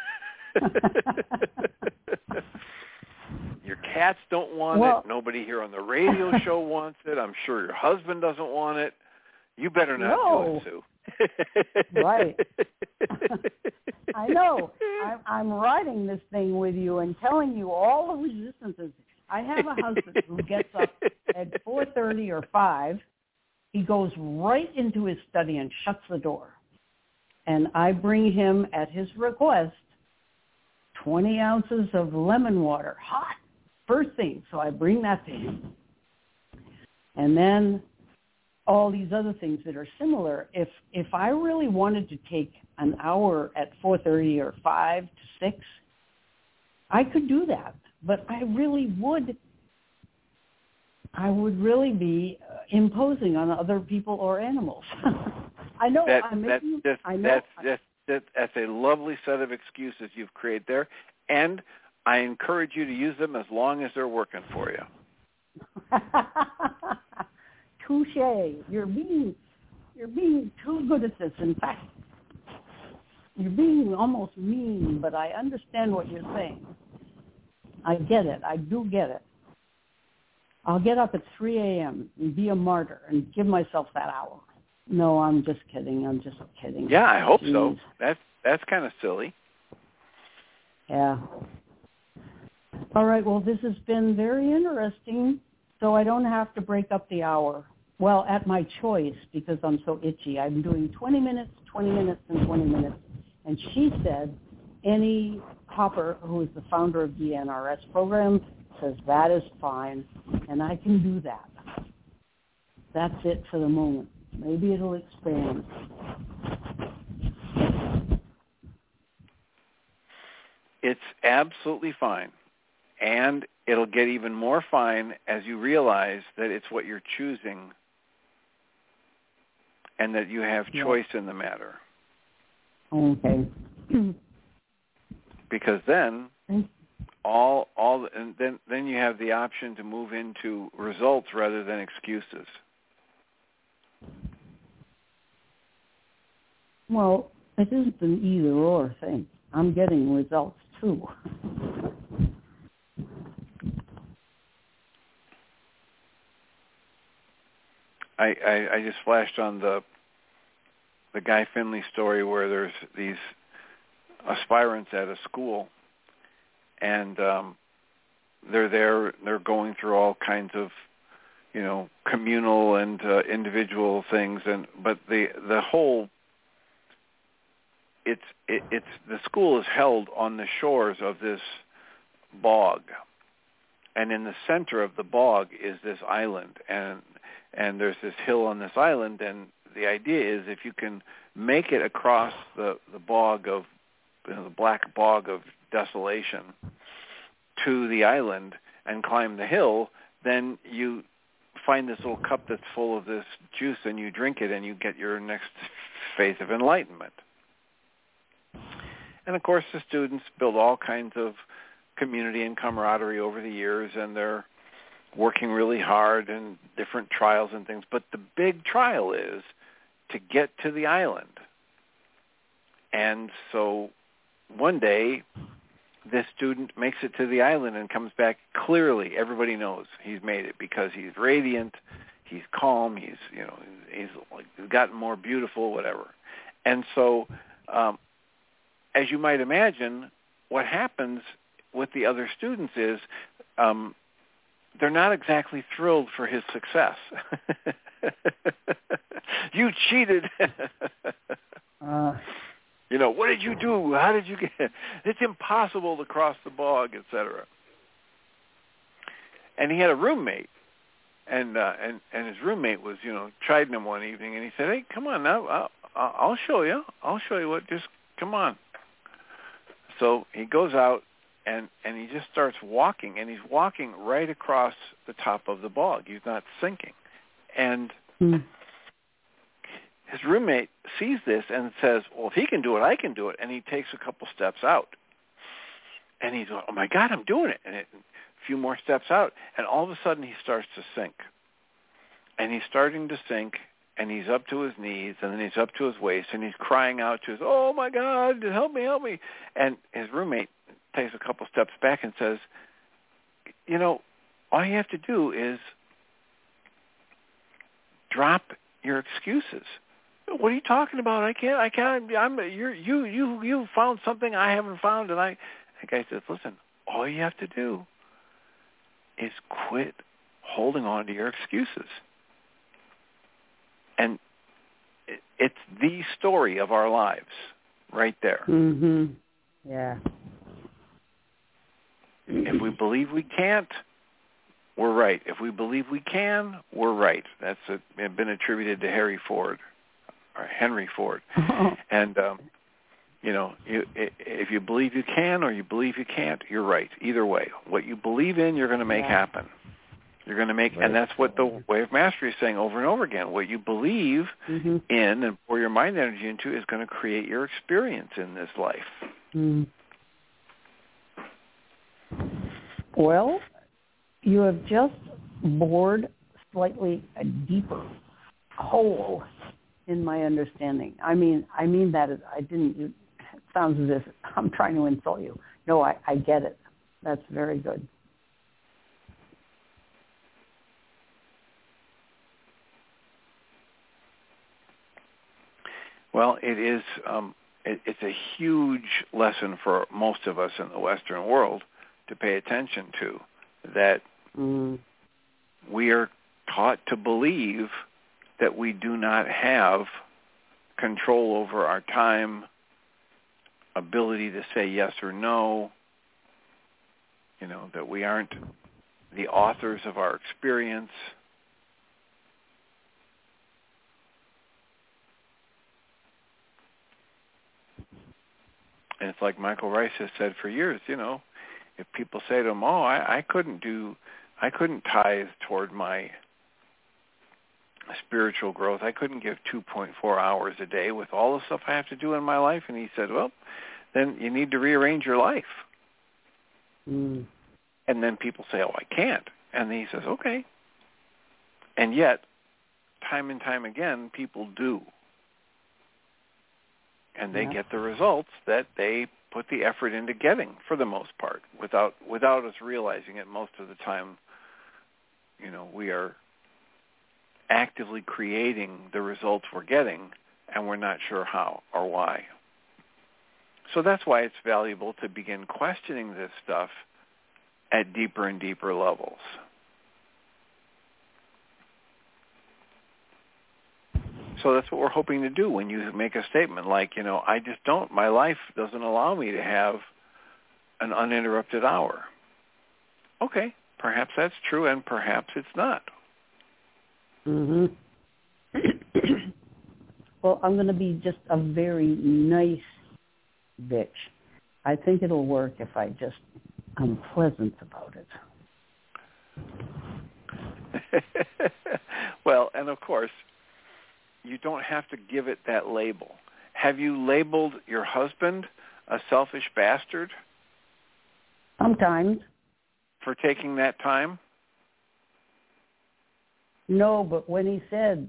Your cats don't want it. Nobody here on the radio show wants it. I'm sure your husband doesn't want it. You better not do it, Sue. Right. I know. I'm writing this thing with you and telling you all the resistances. I have a husband who gets up at 4:30 or 5. He goes right into his study and shuts the door. And I bring him, at his request, 20 ounces of lemon water, hot, first thing. So I bring that to him. And then all these other things that are similar. If I really wanted to take an hour at 4:30 or 5 to 6, I could do that. But I would really be imposing on other people or animals. I know that's a lovely set of excuses you've created there, and I encourage you to use them as long as they're working for you. Touché. You're being too good at this. In fact, you're being almost mean, but I understand what you're saying. I get it. I do get it. I'll get up at 3 a.m. and be a martyr and give myself that hour. No, I'm just kidding. Yeah, I hope so. That's kind of silly. Yeah. All right. Well, this has been very interesting. So I don't have to break up the hour. Well, at my choice, because I'm so itchy. I'm doing 20 minutes, 20 minutes, and 20 minutes. And she said Annie Hopper, who is the founder of the NRS program, says that is fine, and I can do that. That's it for the moment. Maybe it'll expand. It's absolutely fine. And it'll get even more fine as you realize that it's what you're choosing and that you have choice in the matter. Okay. Because then then you have the option to move into results rather than excuses. Well, it isn't an either-or thing. I'm getting results, too. I just flashed on the Guy Finley story where there's these aspirants at a school, and they're going through all kinds of communal and individual things, but the whole it's the school is held on the shores of this bog, and in the center of the bog is this island, and there's this hill on this island, and the idea is if you can make it across the bog of, the black bog of desolation to the island and climb the hill, then you find this little cup that's full of this juice and you drink it and you get your next phase of enlightenment. And of course the students build all kinds of community and camaraderie over the years, and they're working really hard and different trials and things. But the big trial is to get to the island. And so one day this student makes it to the island and comes back clearly. Everybody knows he's made it because he's radiant, he's calm, he's like gotten more beautiful, whatever. And so, as you might imagine, what happens with the other students is they're not exactly thrilled for his success. You cheated. What did you do? How did you get it? It's impossible to cross the bog, etc. And he had a roommate, and his roommate was, chiding him one evening, and he said, "Hey, come on now, I'll show you. I'll show you what. Just come on." So he goes out, and he just starts walking, and he's walking right across the top of the bog. He's not sinking, and his roommate sees this and says, "Well, if he can do it, I can do it." And he takes a couple steps out. And he's going, "Oh, my God, I'm doing it." And a few more steps out. And all of a sudden, he starts to sink. And he's starting to sink, and he's up to his knees, and then he's up to his waist, and he's crying out to his, "Oh, my God, help me, help me." And his roommate takes a couple steps back and says, all you have to do is drop your excuses. "What are you talking about? I can't. You found something I haven't found." And the guy says, "Listen, all you have to do is quit holding on to your excuses." And it's the story of our lives right there. Mm-hmm. Yeah. If we believe we can't, we're right. If we believe we can, we're right. That's been attributed to Henry Ford. And, if you believe you can or you believe you can't, you're right. Either way, what you believe in, you're going to make happen. You're going to make, and that's what the Way of Mastery is saying over and over again. What you believe in and pour your mind energy into is going to create your experience in this life. Mm. Well, you have just bored slightly a deeper hole in my understanding. I mean that as I didn't. It sounds as if I'm trying to insult you. No, I get it. That's very good. Well, it is. It's a huge lesson for most of us in the Western world to pay attention to. That we are taught to believe that we do not have control over our time, ability to say yes or no, that we aren't the authors of our experience. And it's like Michael Rice has said for years, if people say to him, "Oh, I couldn't tithe toward my spiritual growth. I couldn't give 2.4 hours a day with all the stuff I have to do in my life." And he said, "Well, then you need to rearrange your life." And then people say, "Oh, I can't." And he says, "Okay." And yet, time and time again, people do. And they get the results that they put the effort into getting, for the most part, without us realizing it. Most of the time, we are actively creating the results we're getting, and we're not sure how or why. So that's why it's valuable to begin questioning this stuff at deeper and deeper levels. So that's what we're hoping to do when you make a statement like, I just don't, my life doesn't allow me to have an uninterrupted hour. Okay, perhaps that's true, and perhaps it's not. Well, I'm going to be just a very nice bitch. I think it'll work if I'm pleasant about it. Well, and of course, you don't have to give it that label. Have you labeled your husband a selfish bastard? Sometimes. For taking that time? No, but when he said,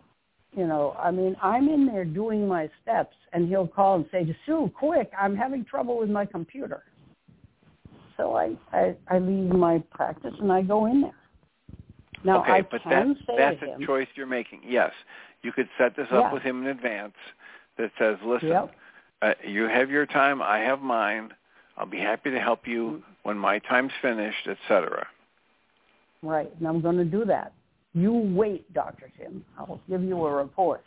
I'm in there doing my steps, and he'll call and say, Sue, quick, I'm having trouble with my computer. So I leave my practice and I go in there. Now, okay, but that's a choice you're making. Yes, you could set this up with him in advance that says, listen, you have your time, I have mine. I'll be happy to help you when my time's finished, etc. Right, and I'm going to do that. You wait, Dr. Tim. I'll give you a report.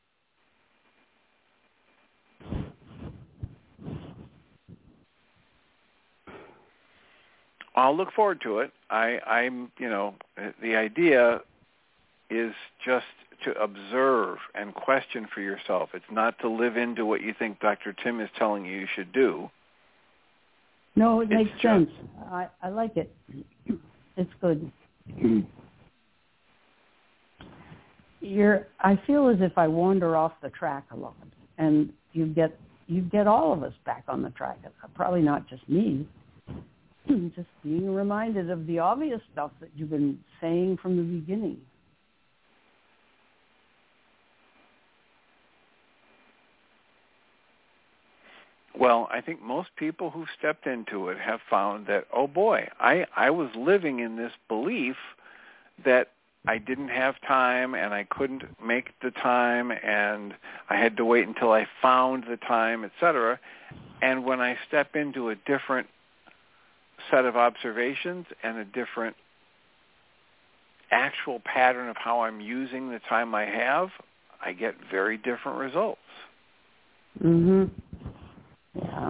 I'll look forward to it. I'm, the idea is just to observe and question for yourself. It's not to live into what you think Dr. Tim is telling you should do. No, it makes sense. I like it. It's good. I feel as if I wander off the track a lot, and you get all of us back on the track. Probably not just me. Just being reminded of the obvious stuff that you've been saying from the beginning. Well, I think most people who've stepped into it have found that, oh boy, I was living in this belief that I didn't have time and I couldn't make the time and I had to wait until I found the time, etc. And when I step into a different set of observations and a different actual pattern of how I'm using the time I have, I get very different results. Mhm. Yeah.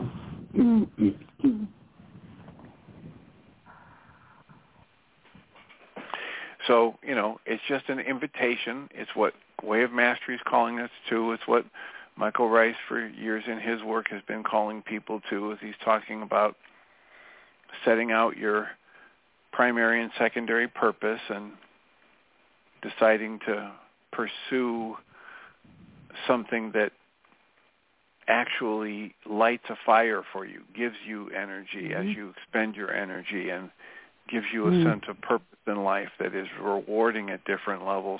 So, it's just an invitation. It's what Way of Mastery is calling us to. It's what Michael Rice, for years in his work, has been calling people to, as he's talking about setting out your primary and secondary purpose and deciding to pursue something that actually lights a fire for you, gives you energy as you expend your energy, and gives you a sense of purpose in life that is rewarding at different levels.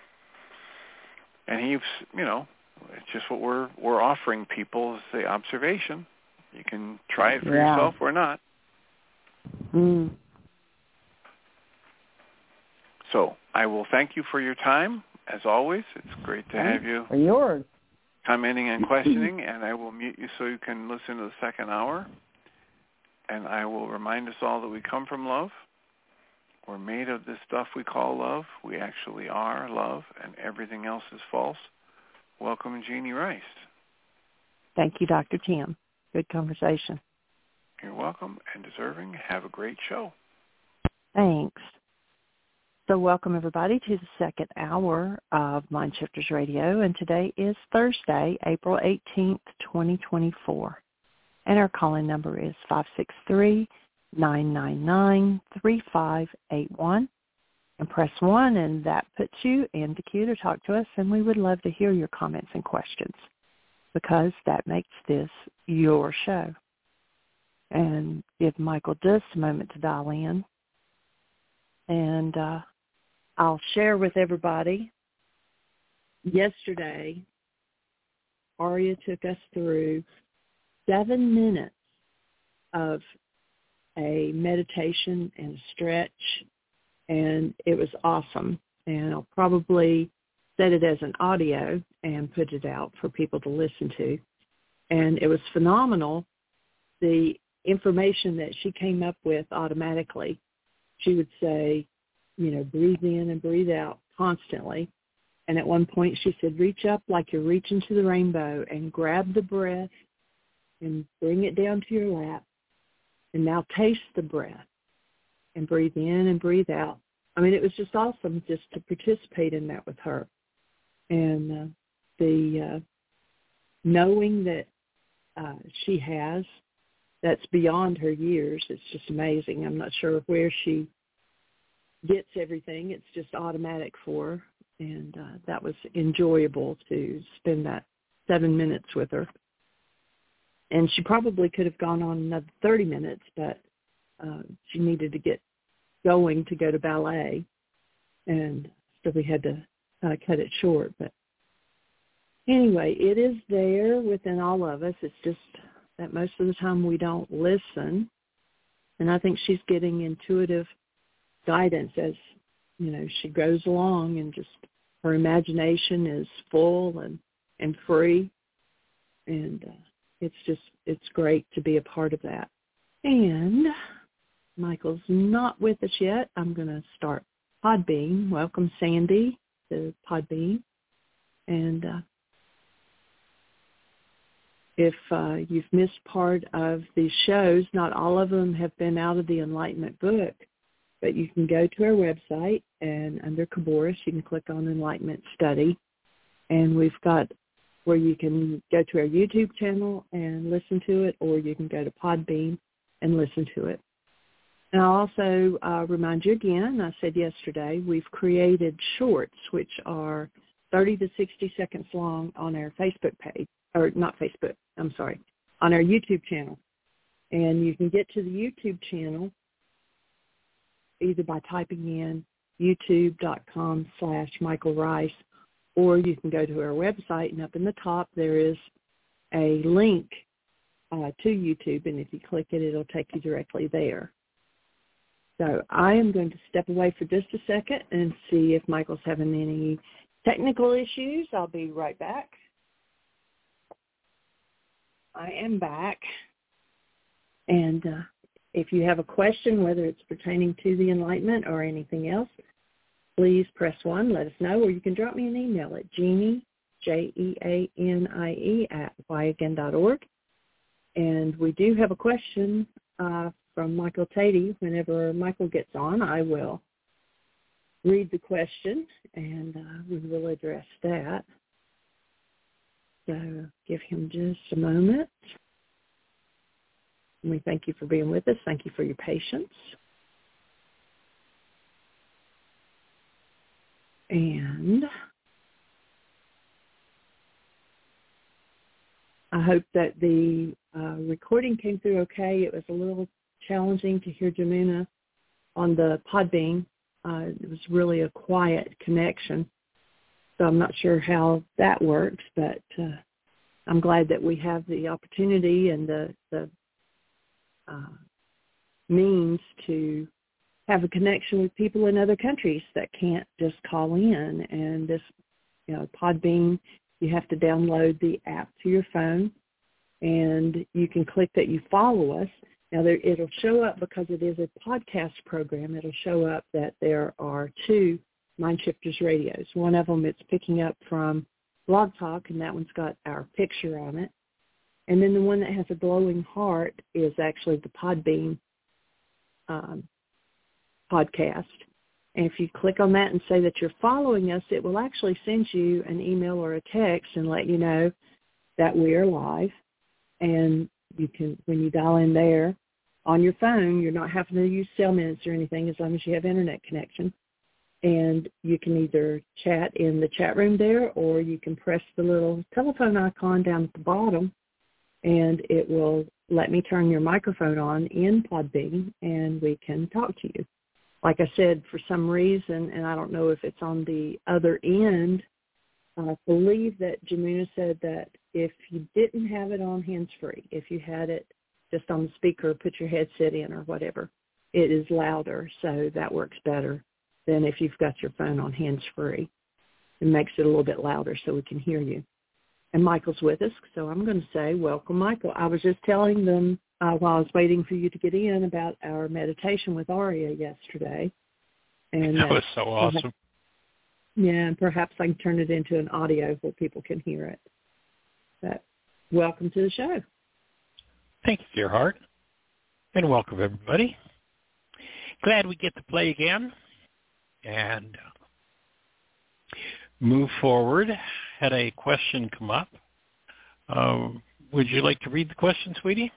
And it's just what we're offering people is the observation. You can try it for yourself or not. Mm. So I will thank you for your time, as always. It's great to have you. For yours. Commenting and questioning, and I will mute you so you can listen to the second hour. And I will remind us all that we come from love. We're made of this stuff we call love. We actually are love, and everything else is false. Welcome, Jeannie Rice. Thank you, Dr. Tim. Good conversation. You're welcome and deserving. Have a great show. Thanks. So welcome, everybody, to the second hour of Mind Shifters Radio, and today is Thursday, April 18th, 2024. And our call-in number is 563-999-3581. And press 1, and that puts you in the queue to talk to us, and we would love to hear your comments and questions because that makes this your show. And give Michael just a moment to dial in. And I'll share with everybody. Yesterday, Aria took us through 7 minutes of a meditation and a stretch, and it was awesome. And I'll probably set it as an audio and put it out for people to listen to. And it was phenomenal, the information that she came up with automatically. She would say, breathe in and breathe out constantly. And at one point she said, reach up like you're reaching to the rainbow and grab the breath and bring it down to your lap. And now taste the breath and breathe in and breathe out. I mean, it was just awesome just to participate in that with her. And the knowing that she has, that's beyond her years. It's just amazing. I'm not sure where she gets everything. It's just automatic for her. And that was enjoyable to spend that 7 minutes with her. And she probably could have gone on another 30 minutes, but she needed to get going to go to ballet. And so we had to cut it short. But anyway, it is there within all of us. It's just that most of the time we don't listen. And I think she's getting intuitive guidance as, she goes along, and just her imagination is full and free. And it's great to be a part of that. And Michael's not with us yet. I'm going to start Podbean. Welcome, Sandy, to Podbean. And if you've missed part of these shows, not all of them have been out of the Enlightenment book, but you can go to our website, and under Khaboris, you can click on Enlightenment Study. And we've got where you can go to our YouTube channel and listen to it, or you can go to Podbean and listen to it. And I'll also remind you again, I said yesterday, we've created shorts, which are 30 to 60 seconds long on our Facebook page, or not Facebook, I'm sorry, on our YouTube channel. And you can get to the YouTube channel either by typing in youtube.com/Michael Rice, or you can go to our website, and up in the top there is a link to YouTube, and if you click it, it'll take you directly there. So I am going to step away for just a second and see if Michael's having any technical issues. I'll be right back. I am back. And if you have a question, whether it's pertaining to the Enlightenment or anything else, please press 1, let us know, or you can drop me an email at Jeanie, Jeanie, @whyagain.org. And we do have a question from Michael Tatey. Whenever Michael gets on, I will read the question, and we will address that. So give him just a moment. And we thank you for being with us. Thank you for your patience. And I hope that the recording came through okay. It was a little challenging to hear Jamuna on the Podbean. It was really a quiet connection. So I'm not sure how that works, but I'm glad that we have the opportunity and the means to have a connection with people in other countries that can't just call in. And this, Podbean, you have to download the app to your phone, and you can click that you follow us. Now, it'll show up, because it is a podcast program, it'll show up that there are 2 Mind Shifters radios. One of them it's picking up from Blog Talk, and that one's got our picture on it. And then the one that has a glowing heart is actually the Podbean podcast. And if you click on that and say that you're following us, it will actually send you an email or a text and let you know that we are live. And you can, when you dial in there on your phone, you're not having to use cell minutes or anything, as long as you have internet connection. And you can either chat in the chat room there, or you can press the little telephone icon down at the bottom, and it will let me turn your microphone on in Podbean, and we can talk to you. Like I said, for some reason, and I don't know if it's on the other end, I believe that Jamuna said that if you didn't have it on hands-free, if you had it just on the speaker, put your headset in or whatever, it is louder, so that works better than if you've got your phone on hands-free. It makes it a little bit louder so we can hear you. And Michael's with us, so I'm going to say, welcome, Michael. I was just telling them while I was waiting for you to get in about our meditation with Aria yesterday. And that was so awesome. Yeah, and perhaps I can turn it into an audio where people can hear it. But welcome to the show. Thank you, dear heart. And welcome, everybody. Glad we get to play again. And move forward. Had a question come up. Would you like to read the question, sweetie?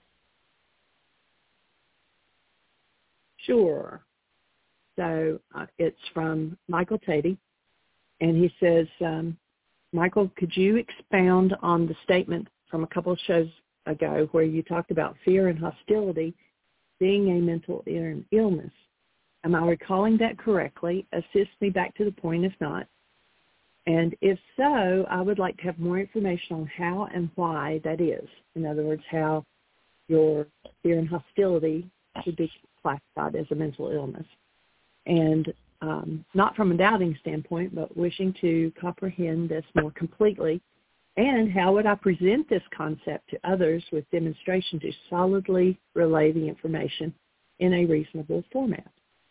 Sure. So it's from Michael Tatey, and he says, Michael, could you expound on the statement from a couple of shows ago where you talked about fear and hostility being a mental illness? Am I recalling that correctly? Assist me back to the point if not. And if so, I would like to have more information on how and why that is. In other words, how your fear and hostility should be classified as a mental illness. And not from a doubting standpoint, but wishing to comprehend this more completely. And how would I present this concept to others with demonstration to solidly relay the information in a reasonable format?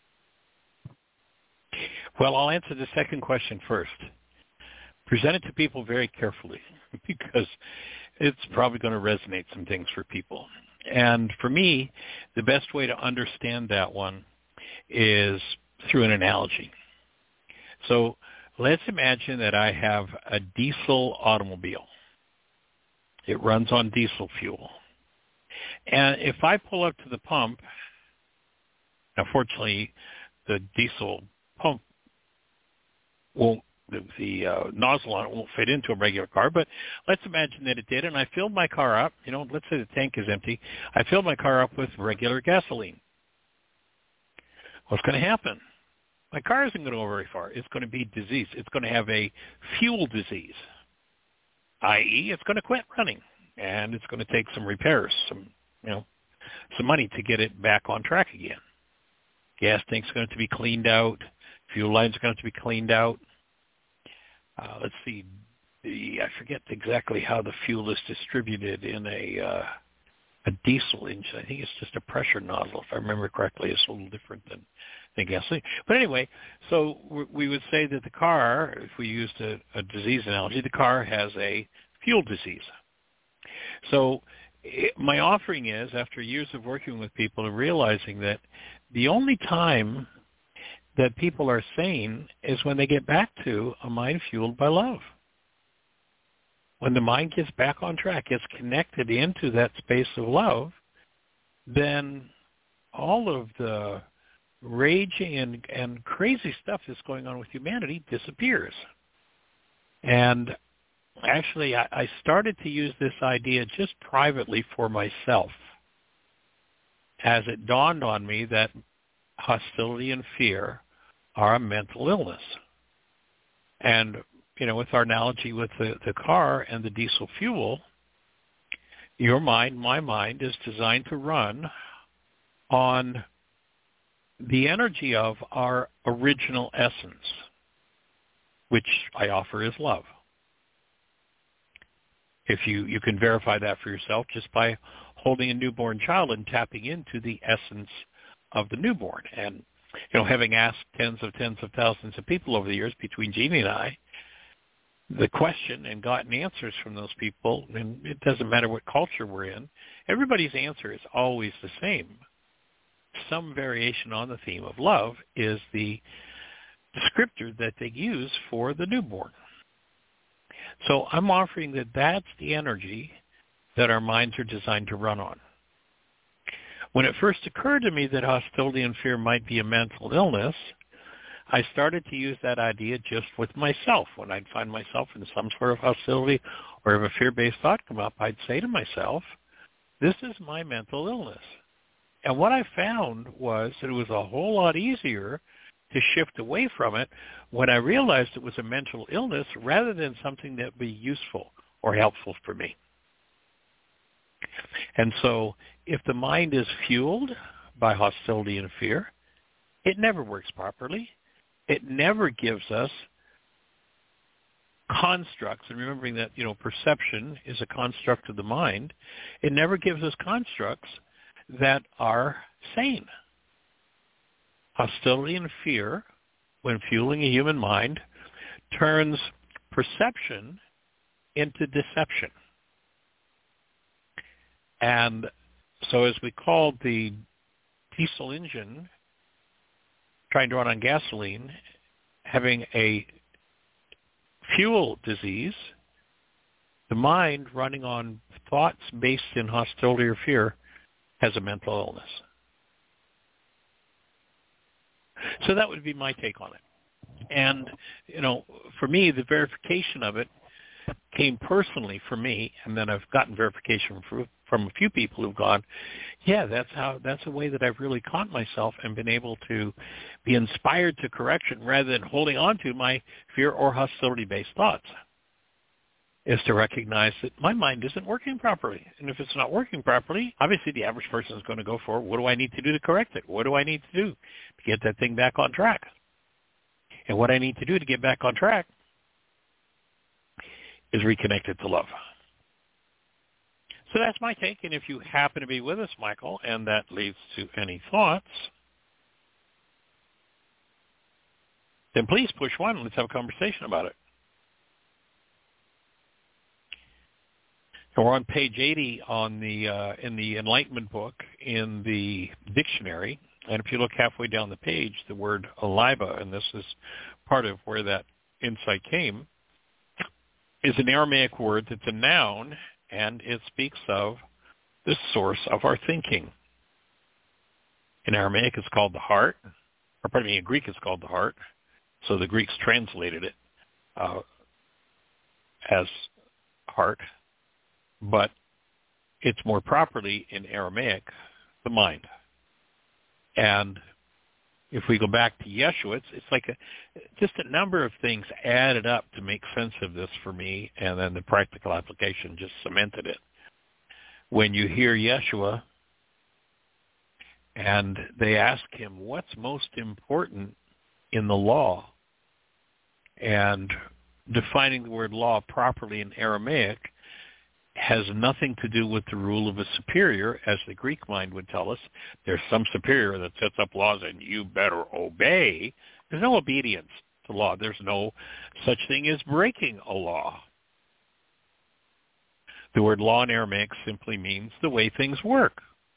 Well, I'll answer the second question first. Present it to people very carefully because it's probably going to resonate some things for people. And for me, the best way to understand that one is through an analogy. So let's imagine that I have a diesel automobile. It runs on diesel fuel. And if I pull up to the pump, now fortunately the diesel pump won't, the nozzle on it won't fit into a regular car, but let's imagine that it did, and I filled my car up. Let's say the tank is empty. I filled my car up with regular gasoline. What's going to happen? My car isn't going to go very far. It's going to be diseased. It's going to have a fuel disease, i.e., it's going to quit running, and it's going to take some repairs, some money to get it back on track again. Gas tank's going to be cleaned out. Fuel lines are going to be cleaned out. Let's see. I forget exactly how the fuel is distributed in a diesel engine. I think it's just a pressure nozzle, if I remember correctly. It's a little different than gasoline. But anyway, so we would say that the car, if we used a disease analogy, the car has a fuel disease. So my offering is, after years of working with people and realizing that the only time that people are sane is when they get back to a mind fueled by love. When the mind gets back on track, gets connected into that space of love, then all of the raging and crazy stuff that's going on with humanity disappears. And actually, I started to use this idea just privately for myself as it dawned on me that hostility and fear are a mental illness. And, with our analogy with the car and the diesel fuel, your mind, my mind, is designed to run on the energy of our original essence, which I offer is love. If you can verify that for yourself just by holding a newborn child and tapping into the essence of the newborn. And, having asked tens of thousands of people over the years between Jeannie and I, the question and gotten answers from those people, and it doesn't matter what culture we're in, everybody's answer is always the same. Some variation on the theme of love is the descriptor that they use for the newborn. So I'm offering that that's the energy that our minds are designed to run on. When it first occurred to me that hostility and fear might be a mental illness, I started to use that idea just with myself. When I'd find myself in some sort of hostility or have a fear-based thought come up, I'd say to myself, this is my mental illness. And what I found was that it was a whole lot easier to shift away from it when I realized it was a mental illness rather than something that would be useful or helpful for me. And so if the mind is fueled by hostility and fear, it never works properly. It never gives us constructs, and remembering that, perception is a construct of the mind, it never gives us constructs that are sane. Hostility and fear, when fueling a human mind, turns perception into deception. And so as we called the diesel engine trying to run on gasoline, having a fuel disease, the mind running on thoughts based in hostility or fear has a mental illness. So that would be my take on it. And, for me, the verification of it came personally for me, and then I've gotten verification from a few people who've gone, yeah, that's a way that I've really caught myself and been able to be inspired to correction rather than holding on to my fear or hostility-based thoughts, is to recognize that my mind isn't working properly. And if it's not working properly, obviously the average person is going to go for, what do I need to do to correct it? What do I need to do to get that thing back on track? And what I need to do to get back on track is reconnected to love. So that's my take, and if you happen to be with us, Michael, and that leads to any thoughts, then please push 1 and let's have a conversation about it. And we're on page 80 on in the Enlightenment book in the dictionary, and if you look halfway down the page, the word aliba, and this is part of where that insight came, is an Aramaic word that's a noun, and it speaks of the source of our thinking. In Aramaic, it's called the heart, or pardon me, in Greek, it's called the heart. So the Greeks translated it as heart, but it's more properly in Aramaic, the mind. And if we go back to Yeshua, it's like just a number of things added up to make sense of this for me, and then the practical application just cemented it. When you hear Yeshua and they ask him, what's most important in the law? And defining the word law properly in Aramaic has nothing to do with the rule of a superior, as the Greek mind would tell us. There's some superior that sets up laws and you better obey. There's no obedience to law. There's no such thing as breaking a law. The word law in Aramaic simply means the way things work.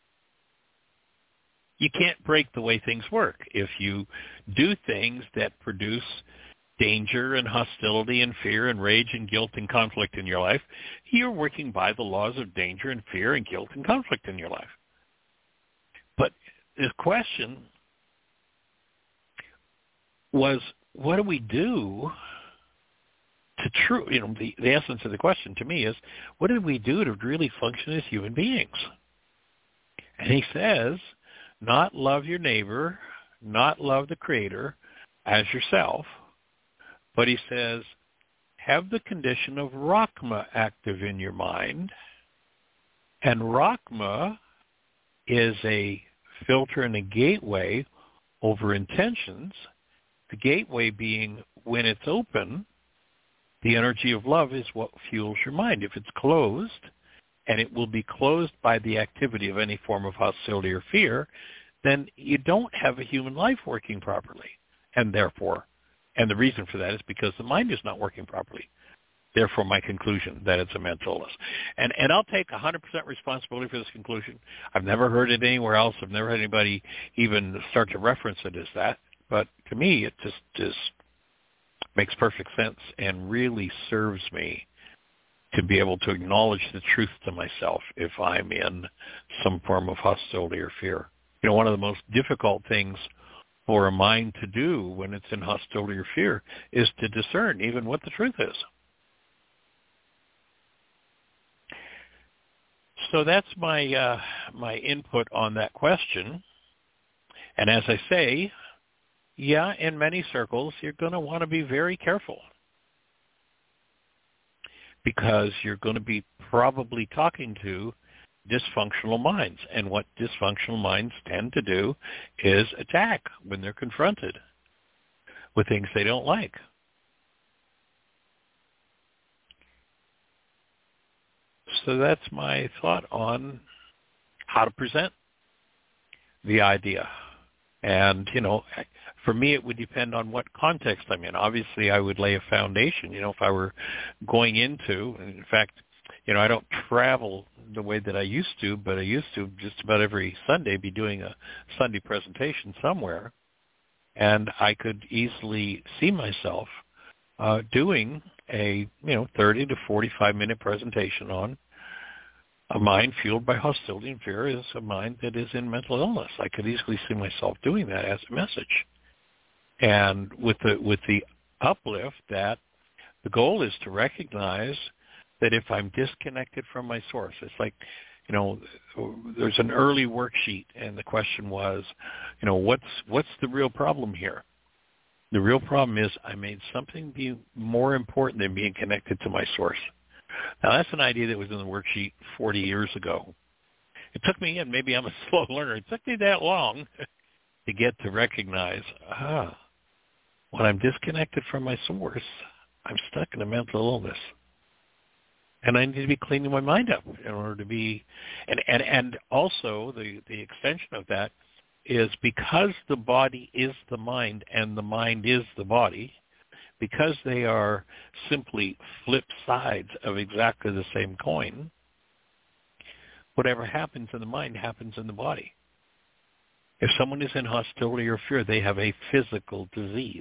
You can't break the way things work. If you do things that produce danger and hostility and fear and rage and guilt and conflict in your life, you're working by the laws of danger and fear and guilt and conflict in your life. But the question was, what do we do to the essence of the question to me is, what do we do to really function as human beings? And he says, not love your neighbor, not love the Creator as yourself, but he says, have the condition of Rachma active in your mind. And Rachma is a filter and a gateway over intentions, the gateway being when it's open, the energy of love is what fuels your mind. If it's closed, and it will be closed by the activity of any form of hostility or fear, then you don't have a human life working properly. And therefore, and the reason for that is because the mind is not working properly. Therefore, my conclusion that it's a mental illness. And I'll take 100% responsibility for this conclusion. I've never heard it anywhere else. I've never had anybody even start to reference it as that. But to me, it just makes perfect sense and really serves me to be able to acknowledge the truth to myself if I'm in some form of hostility or fear. One of the most difficult things for a mind to do when it's in hostility or fear is to discern even what the truth is. So that's my my input on that question. And as I say, yeah, in many circles, you're going to want to be very careful because you're going to be probably talking to dysfunctional minds. And what dysfunctional minds tend to do is attack when they're confronted with things they don't like. So that's my thought on how to present the idea. And, for me, it would depend on what context I'm in. Obviously, I would lay a foundation, if I were going into, in fact, I don't travel the way that I used to, but I used to just about every Sunday be doing a Sunday presentation somewhere. And I could easily see myself doing a 30 to 45-minute presentation on a mind fueled by hostility and fear is a mind that is in mental illness. I could easily see myself doing that as a message. And with the uplift that the goal is to recognize that if I'm disconnected from my source, it's like, there's an early worksheet, and the question was, what's the real problem here? The real problem is I made something be more important than being connected to my source. Now, that's an idea that was in the worksheet 40 years ago. It took me, and maybe I'm a slow learner, it took me that long to get to recognize, when I'm disconnected from my source, I'm stuck in a mental illness. And I need to be cleaning my mind up in order to be, and also the extension of that is because the body is the mind and the mind is the body, because they are simply flip sides of exactly the same coin, whatever happens in the mind happens in the body. If someone is in hostility or fear, they have a physical disease.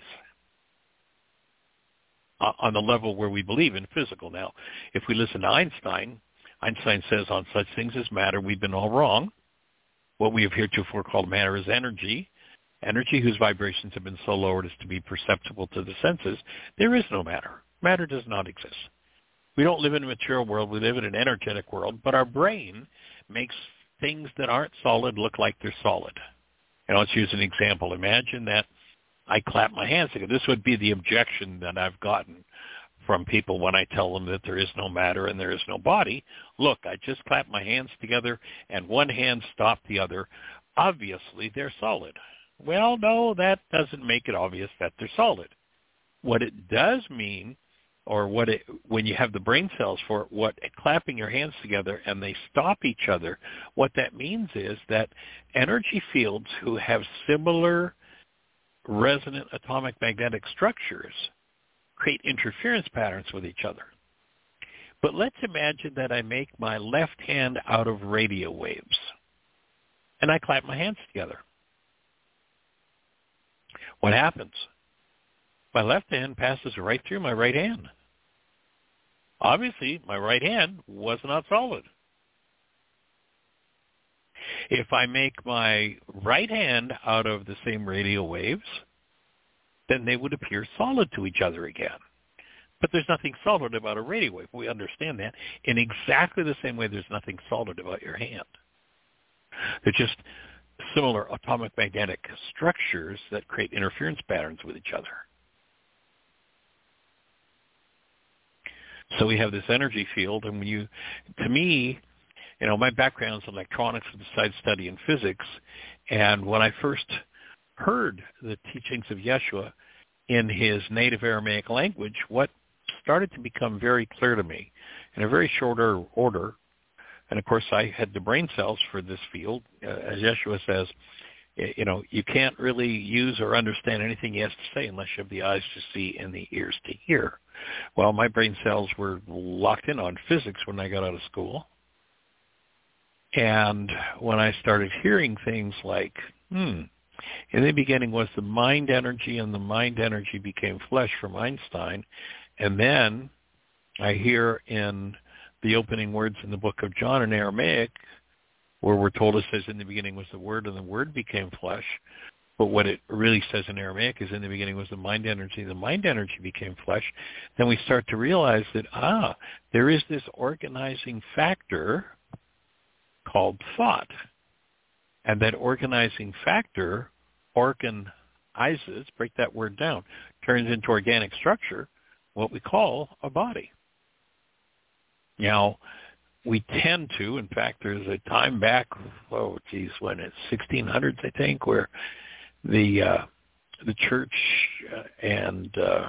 On the level where we believe in physical. Now, if we listen to Einstein says on such things as matter, we've been all wrong. What we have heretofore called matter is energy whose vibrations have been so lowered as to be perceptible to the senses. There is no matter. Matter does not exist. We don't live in a material world. We live in an energetic world, but our brain makes things that aren't solid look like they're solid. And let's use an example. Imagine that I clap my hands together. This would be the objection that I've gotten from people when I tell them that there is no matter and there is no body. Look, I just clapped my hands together and one hand stopped the other. Obviously, they're solid. Well, no, that doesn't make it obvious that they're solid. What it does mean, or when you have the brain cells for it, what clapping your hands together and they stop each other, what that means is that energy fields who have similar resonant atomic magnetic structures create interference patterns with each other. But let's imagine that I make my left hand out of radio waves and I clap my hands together. What happens? My left hand passes right through my right hand. Obviously, my right hand was not solid. If I make my right hand out of the same radio waves, then they would appear solid to each other again. But there's nothing solid about a radio wave. We understand that in exactly the same way there's nothing solid about your hand. They're just similar atomic magnetic structures that create interference patterns with each other. So we have this energy field, and to me, my background's in electronics with a side study in physics, and when I first heard the teachings of Yeshua in his native Aramaic language, what started to become very clear to me in a very short order, and of course I had the brain cells for this field, as Yeshua says, you can't really use or understand anything he has to say unless you have the eyes to see and the ears to hear. Well, my brain cells were locked in on physics when I got out of school. And when I started hearing things like, in the beginning was the mind energy, and the mind energy became flesh from Einstein. And then I hear in the opening words in the book of John in Aramaic, where we're told it says in the beginning was the Word, and the Word became flesh. But what it really says in Aramaic is in the beginning was the mind energy became flesh. Then we start to realize that, there is this organizing factor called thought. And that organizing factor organizes, break that word down, turns into organic structure, what we call a body. Now, we tend to, in fact, there's a time back, when it's 1600s, I think, where the church and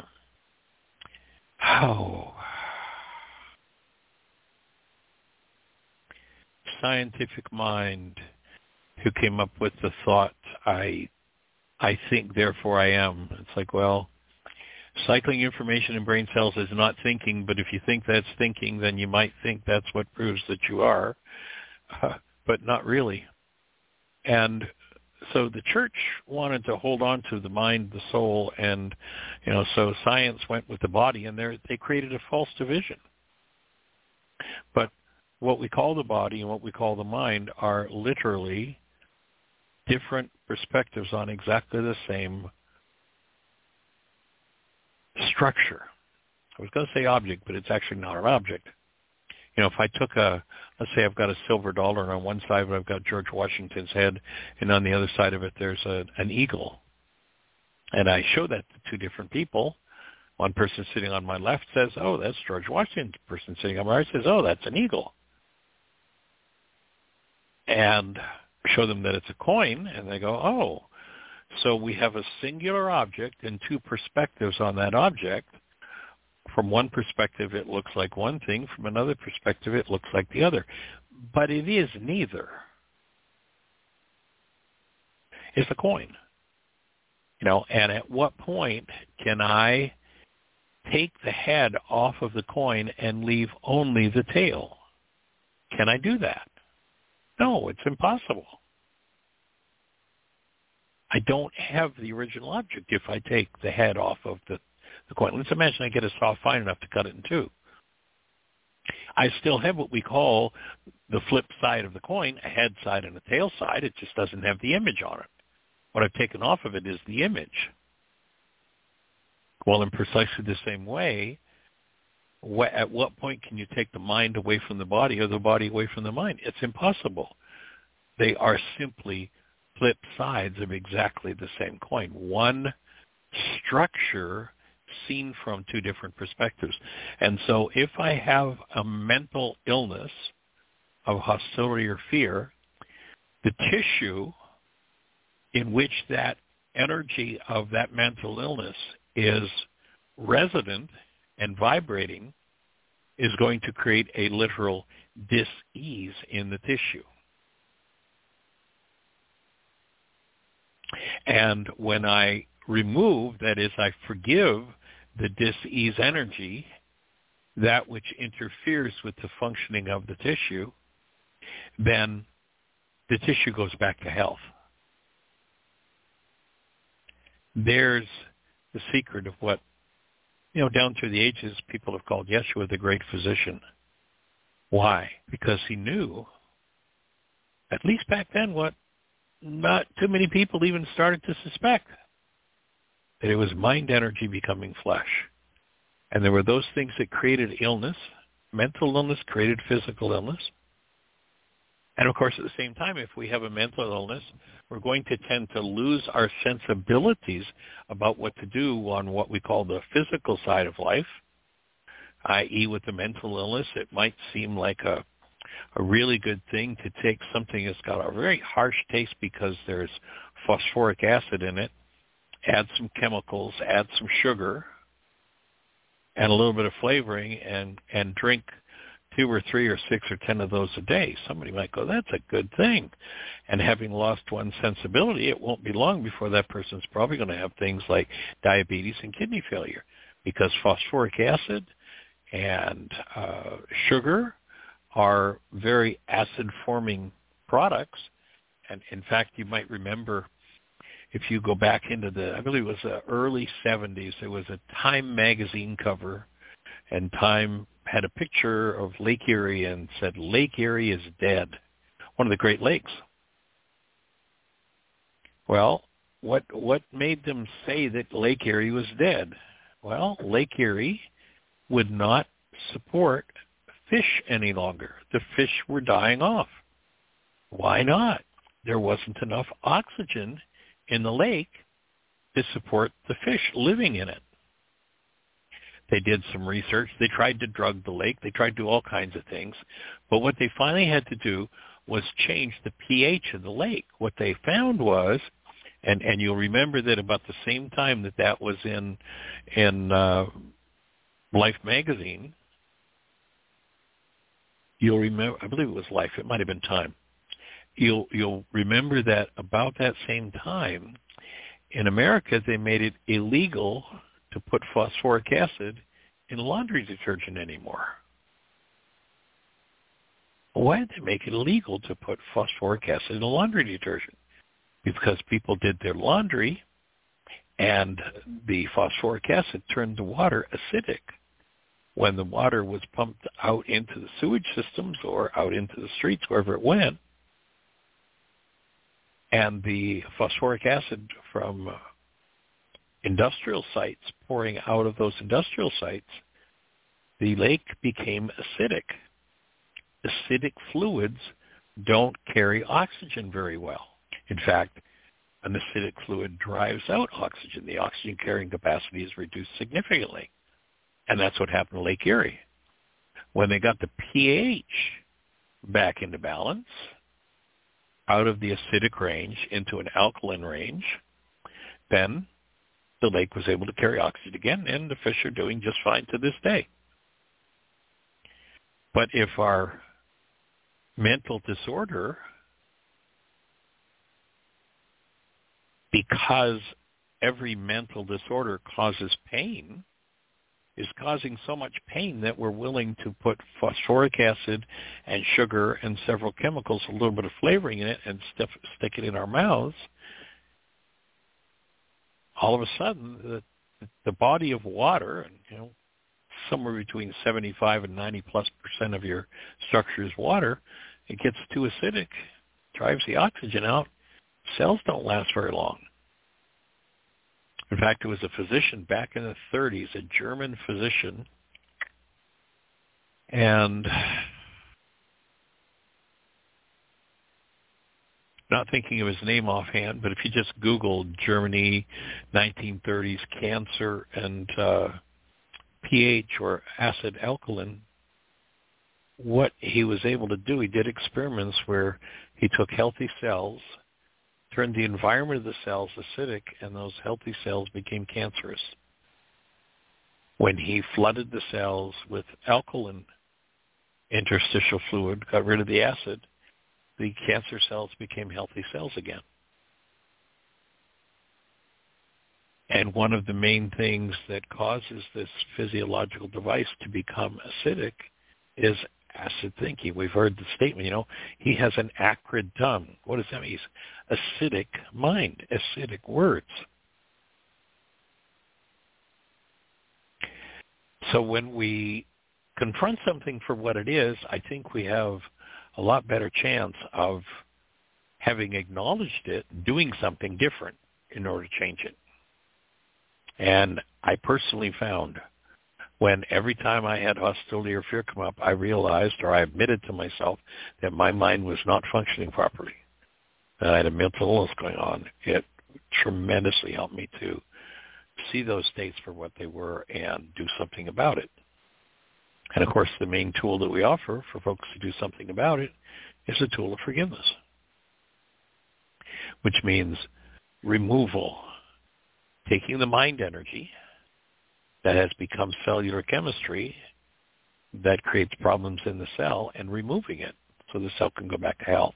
scientific mind who came up with the thought, I think, therefore I am. It's like, well, cycling information in brain cells is not thinking, but if you think that's thinking, then you might think that's what proves that you are, but not really. And So the church wanted to hold on to the mind, the soul, and, so science went with the body, and they created a false division. But what we call the body and what we call the mind are literally different perspectives on exactly the same structure. I was going to say object, but it's actually not an object. If I took let's say I've got a silver dollar, and on one side of it I've got George Washington's head, and on the other side of it there's an eagle. And I show that to two different people. One person sitting on my left says, oh, that's George Washington. The person sitting on my right says, oh, that's an eagle. And show them that it's a coin, and they go, oh. So we have a singular object and two perspectives on that object. From one perspective, it looks like one thing. From another perspective, it looks like the other. But it is neither. It's a coin. And at what point can I take the head off of the coin and leave only the tail? Can I do that? No, it's impossible. I don't have the original object if I take the head off of the coin. Let's imagine I get a saw fine enough to cut it in two. I still have what we call the flip side of the coin, a head side and a tail side. It just doesn't have the image on it. What I've taken off of it is the image. Well, in precisely the same way, at what point can you take the mind away from the body or the body away from the mind? It's impossible. They are simply flip sides of exactly the same coin. One structure seen from two different perspectives. And so if I have a mental illness of hostility or fear, the tissue in which that energy of that mental illness is resident and vibrating is going to create a literal dis-ease in the tissue. And when I remove, that is, I forgive the dis-ease energy, that which interferes with the functioning of the tissue, then the tissue goes back to health. There's the secret of what, down through the ages, people have called Yeshua the great physician. Why? Because he knew, at least back then, what not too many people even started to suspect, that it was mind energy becoming flesh. And there were those things that created illness. Mental illness created physical illness. And of course, at the same time, if we have a mental illness, we're going to tend to lose our sensibilities about what to do on what we call the physical side of life, i.e. with the mental illness, it might seem like a really good thing to take something that's got a very harsh taste because there's phosphoric acid in it, add some chemicals, add some sugar, and a little bit of flavoring, and drink 2 or 3 or 6 or 10 of those a day. Somebody might go, that's a good thing. And having lost one sensibility, it won't be long before that person's probably going to have things like diabetes and kidney failure, because phosphoric acid and sugar are very acid-forming products. And in fact, you might remember, if you go back into I believe it was the early 70s, there was a Time magazine cover, and Time had a picture of Lake Erie and said, Lake Erie is dead, one of the Great Lakes. Well, what made them say that Lake Erie was dead? Well, Lake Erie would not support fish any longer. The fish were dying off. Why not? There wasn't enough oxygen in the lake to support the fish living in it. They did some research. They tried to drug the lake. They tried to do all kinds of things. But what they finally had to do was change the pH of the lake. What they found was, and you'll remember that about the same time that was in Life magazine, you'll remember, I believe it was Life, it might have been Time. You'll remember that about that same time, in America, they made it illegal to put phosphoric acid in laundry detergent anymore. Why did they make it illegal to put phosphoric acid in a laundry detergent? because people did their laundry and the phosphoric acid turned the water acidic. When the water was pumped out into the sewage systems or out into the streets, wherever it went, and the phosphoric acid from industrial sites pouring out of those industrial sites, the lake became acidic. Acidic fluids don't carry oxygen very well. In fact, an acidic fluid drives out oxygen. The oxygen carrying capacity is reduced significantly. And that's what happened to Lake Erie. When they got the pH back into balance, out of the acidic range into an alkaline range, then the lake was able to carry oxygen again, and the fish are doing just fine to this day. But if our mental disorder, because every mental disorder causes pain, is causing so much pain that we're willing to put phosphoric acid and sugar and several chemicals, a little bit of flavoring in it, and stick it in our mouths, all of a sudden the body of water, and somewhere between 75 and 90+% of your structure is water, it gets too acidic, drives the oxygen out, cells don't last very long. In fact, it was a physician back in the 30s, a German physician, and not thinking of his name offhand, but if you just Google Germany 1930s cancer and pH or acid alkaline, what he was able to do, he did experiments where he took healthy cells, turned the environment of the cells acidic, and those healthy cells became cancerous. When he flooded the cells with alkaline interstitial fluid, got rid of the acid, the cancer cells became healthy cells again. And one of the main things that causes this physiological device to become acidic is acid thinking. We've heard the statement, he has an acrid tongue. What does that mean? He's acidic mind, acidic words. So when we confront something for what it is, I think we have a lot better chance of having acknowledged it, doing something different in order to change it. And I personally found when every time I had hostility or fear come up, I realized, or I admitted to myself, that my mind was not functioning properly, that I had a mental illness going on. It tremendously helped me to see those states for what they were and do something about it. And, of course, the main tool that we offer for folks to do something about it is the tool of forgiveness, which means removal, taking the mind energy that has become cellular chemistry that creates problems in the cell and removing it so the cell can go back to health.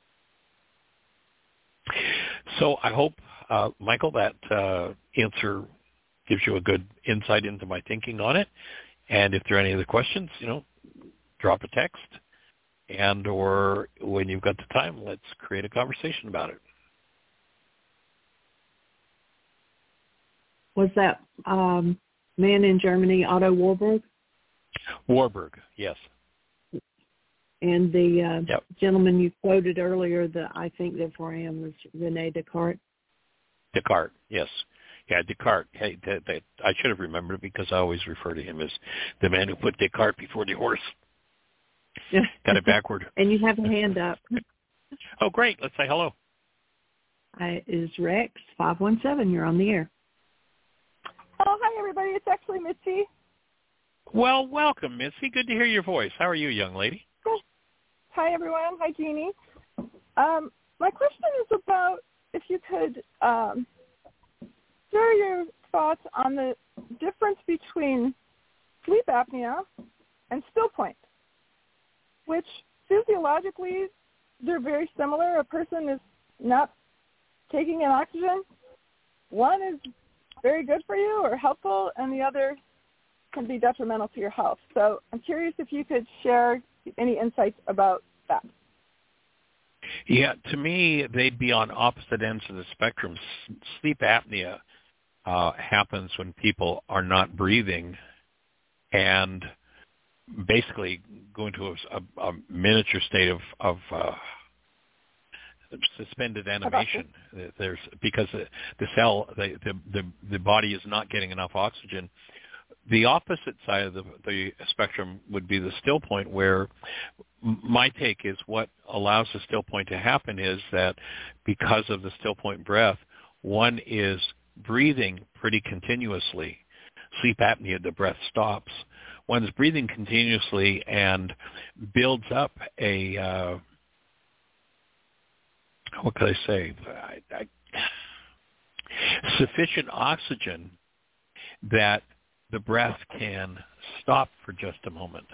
So I hope, Michael, that answer gives you a good insight into my thinking on it. And if there are any other questions, drop a text. And or when you've got the time, let's create a conversation about it. Was that man in Germany, Otto Warburg? Warburg, yes. And the gentleman you quoted earlier, I think therefore I am, was René Descartes? Descartes, yes. Yeah, Descartes. Hey, I should have remembered it because I always refer to him as the man who put Descartes before the horse. Got it backward. And you have a hand up. Oh, great. Let's say hello. Is Rex 517. You're on the air. Oh, hi, everybody. It's actually Mitzi. Well, welcome, Mitzi. Good to hear your voice. How are you, young lady? Cool. Hi, everyone. Hi, Jeannie. My question is about if you could share your thoughts on the difference between sleep apnea and still point, which physiologically they're very similar. A person is not taking in oxygen. One is very good for you or helpful, and the other can be detrimental to your health. So I'm curious if you could share any insights about that. Yeah, to me, they'd be on opposite ends of the spectrum. Sleep apnea happens when people are not breathing and basically go into a miniature state of suspended animation. There's because the body is not getting enough oxygen. The opposite side of the spectrum would be the still point, where my take is what allows the still point to happen is that because of the still point breath, one is breathing pretty continuously. Sleep apnea, the breath stops. One's breathing continuously and builds up a, what could I say, sufficient oxygen that the breath can stop for just a moment.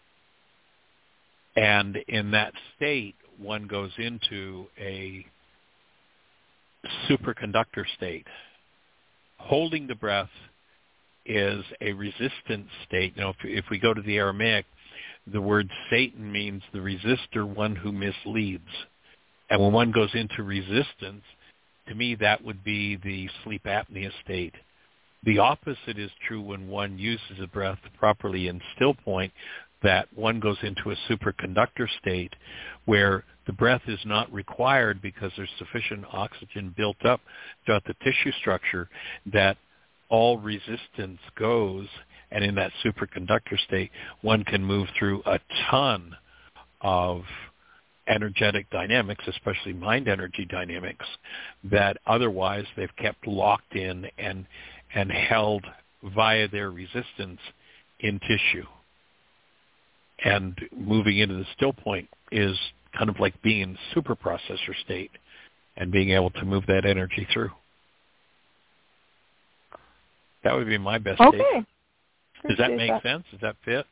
And in that state, one goes into a superconductor state. Holding the breath is a resistant state. You know, if we go to the Aramaic, the word Satan means the resistor, one who misleads. And when one goes into resistance, to me that would be the sleep apnea state. The opposite is true when one uses the breath properly in still point, that one goes into a superconductor state where the breath is not required because there's sufficient oxygen built up throughout the tissue structure that all resistance goes, and in that superconductor state, one can move through a ton of energetic dynamics, especially mind energy dynamics, that otherwise they've kept locked in and held via their resistance in tissue. And moving into the still point is kind of like being in super processor state and being able to move that energy through. That would be my best take. Does that make sense? Does that fit?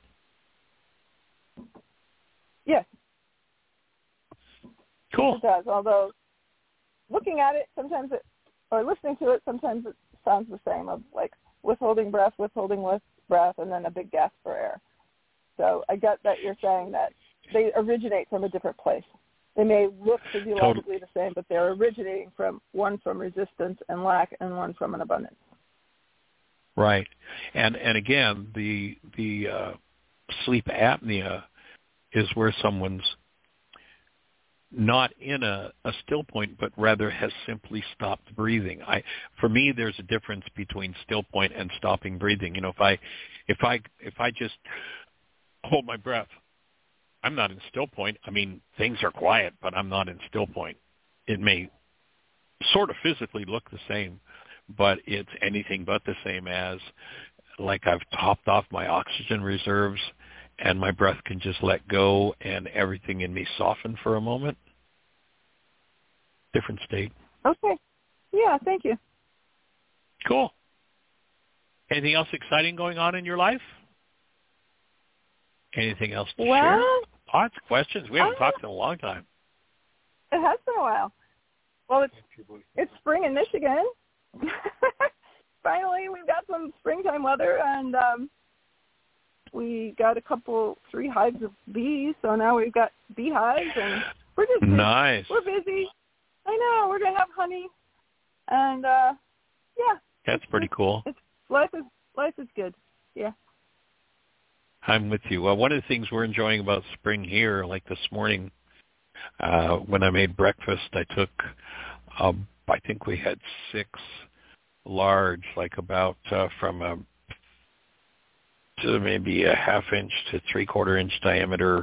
Yes. Cool. It does, although looking at it, sometimes or listening to it, sometimes it sounds the same, of like withholding breath, and then a big gasp for air. So I get that you're saying that they originate from a different place. They may look physiologically the same, but they're originating from one from resistance and lack and one from an abundance. Right. And again, the sleep apnea is where someone's not in a still point, but rather has simply stopped breathing. For me, there's a difference between still point and stopping breathing. You know, if I just hold my breath, I'm not in still point. I mean, things are quiet, but I'm not in still point. It may sort of physically look the same, but it's anything but the same as like I've topped off my oxygen reserves and my breath can just let go and everything in me soften for a moment. Different state. Okay. Yeah, thank you. Cool. Anything else exciting going on in your life? Anything else to share? Lots of questions. We haven't talked in a long time. It has been a while. Well, it's spring in Michigan. Finally, we've got some springtime weather, and we got 3 hives of bees, so now we've got beehives, and we're just nice. We're busy. I know. We're going to have honey, and yeah. That's pretty cool. Life is good. Yeah. I'm with you. Well, one of the things we're enjoying about spring here, like this morning, when I made breakfast, I took, I think we had 6 large, like about from to maybe a 1/2 inch to 3/4 inch diameter,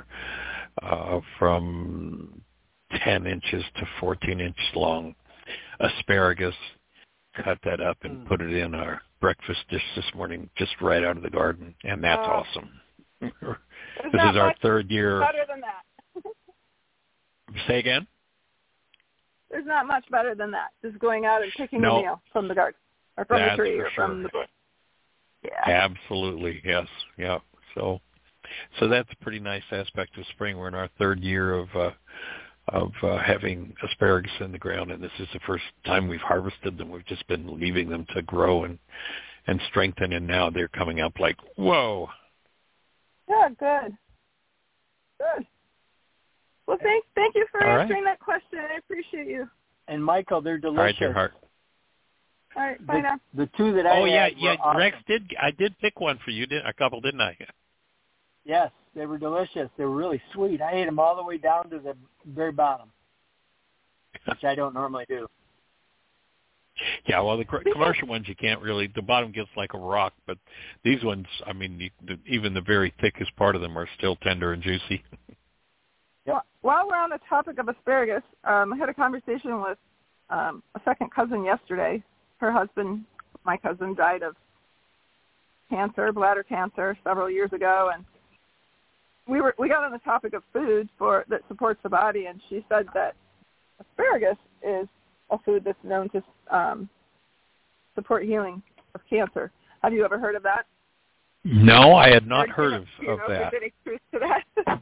from 10 inches to 14 inches long asparagus, cut that up and put it in our breakfast dish this morning, just right out of the garden, and that's awesome. This is our 3rd year. Better than that. Say again? There's not much better than that. Just going out and picking a meal from the garden or from the tree or from the bush. Yeah. Absolutely, yes, yeah. So that's a pretty nice aspect of spring. We're in our 3rd year of having asparagus in the ground, and this is the first time we've harvested them. We've just been leaving them to grow and strengthen, and now they're coming up like, whoa. Yeah, good. Well, thank you for All answering that question. I appreciate you. And Michael, they're delicious. All right, dear heart. All right, bye now. The two that I had were awesome. Rex I did pick one for you, a couple, didn't I? Yes, they were delicious. They were really sweet. I ate them all the way down to the very bottom, which I don't normally do. Yeah, well, the commercial ones you can't really. The bottom gets like a rock, but these ones, I mean, even the very thickest part of them are still tender and juicy. Yep. While we're on the topic of asparagus, I had a conversation with a second cousin yesterday. Her husband, my cousin, died of cancer, bladder cancer, several years ago, and we got on the topic of food that supports the body, and she said that asparagus is a food that's known to support healing of cancer. Have you ever heard of that? No, I had not heard of that. Is there any truth to that?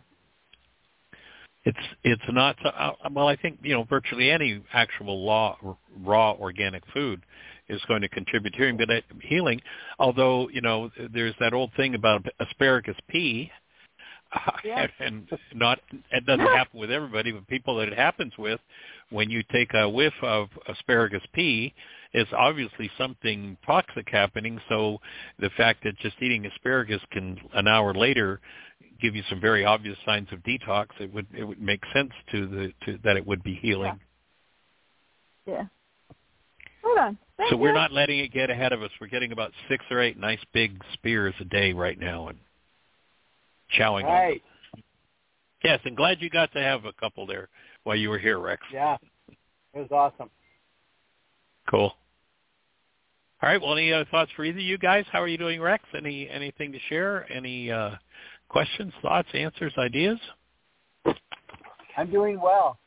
It's not. Well, I think virtually any actual raw organic food is going to contribute to healing. Although there's that old thing about asparagus pea. Yeah. And it doesn't happen with everybody, but people that it happens with, when you take a whiff of asparagus pea, it's obviously something toxic happening. So the fact that just eating asparagus can an hour later give you some very obvious signs of detox, it would make sense that it would be healing. Yeah. Hold on. Thank you. We're not letting it get ahead of us. We're getting about 6 or 8 nice big spears a day right now and chowing on them. Yes, and glad you got to have a couple there while you were here, Rex. Yeah, it was awesome. Cool. All right, well, any other thoughts for either of you guys? How are you doing, Rex? Anything to share? Any questions, thoughts, answers, ideas? I'm doing well.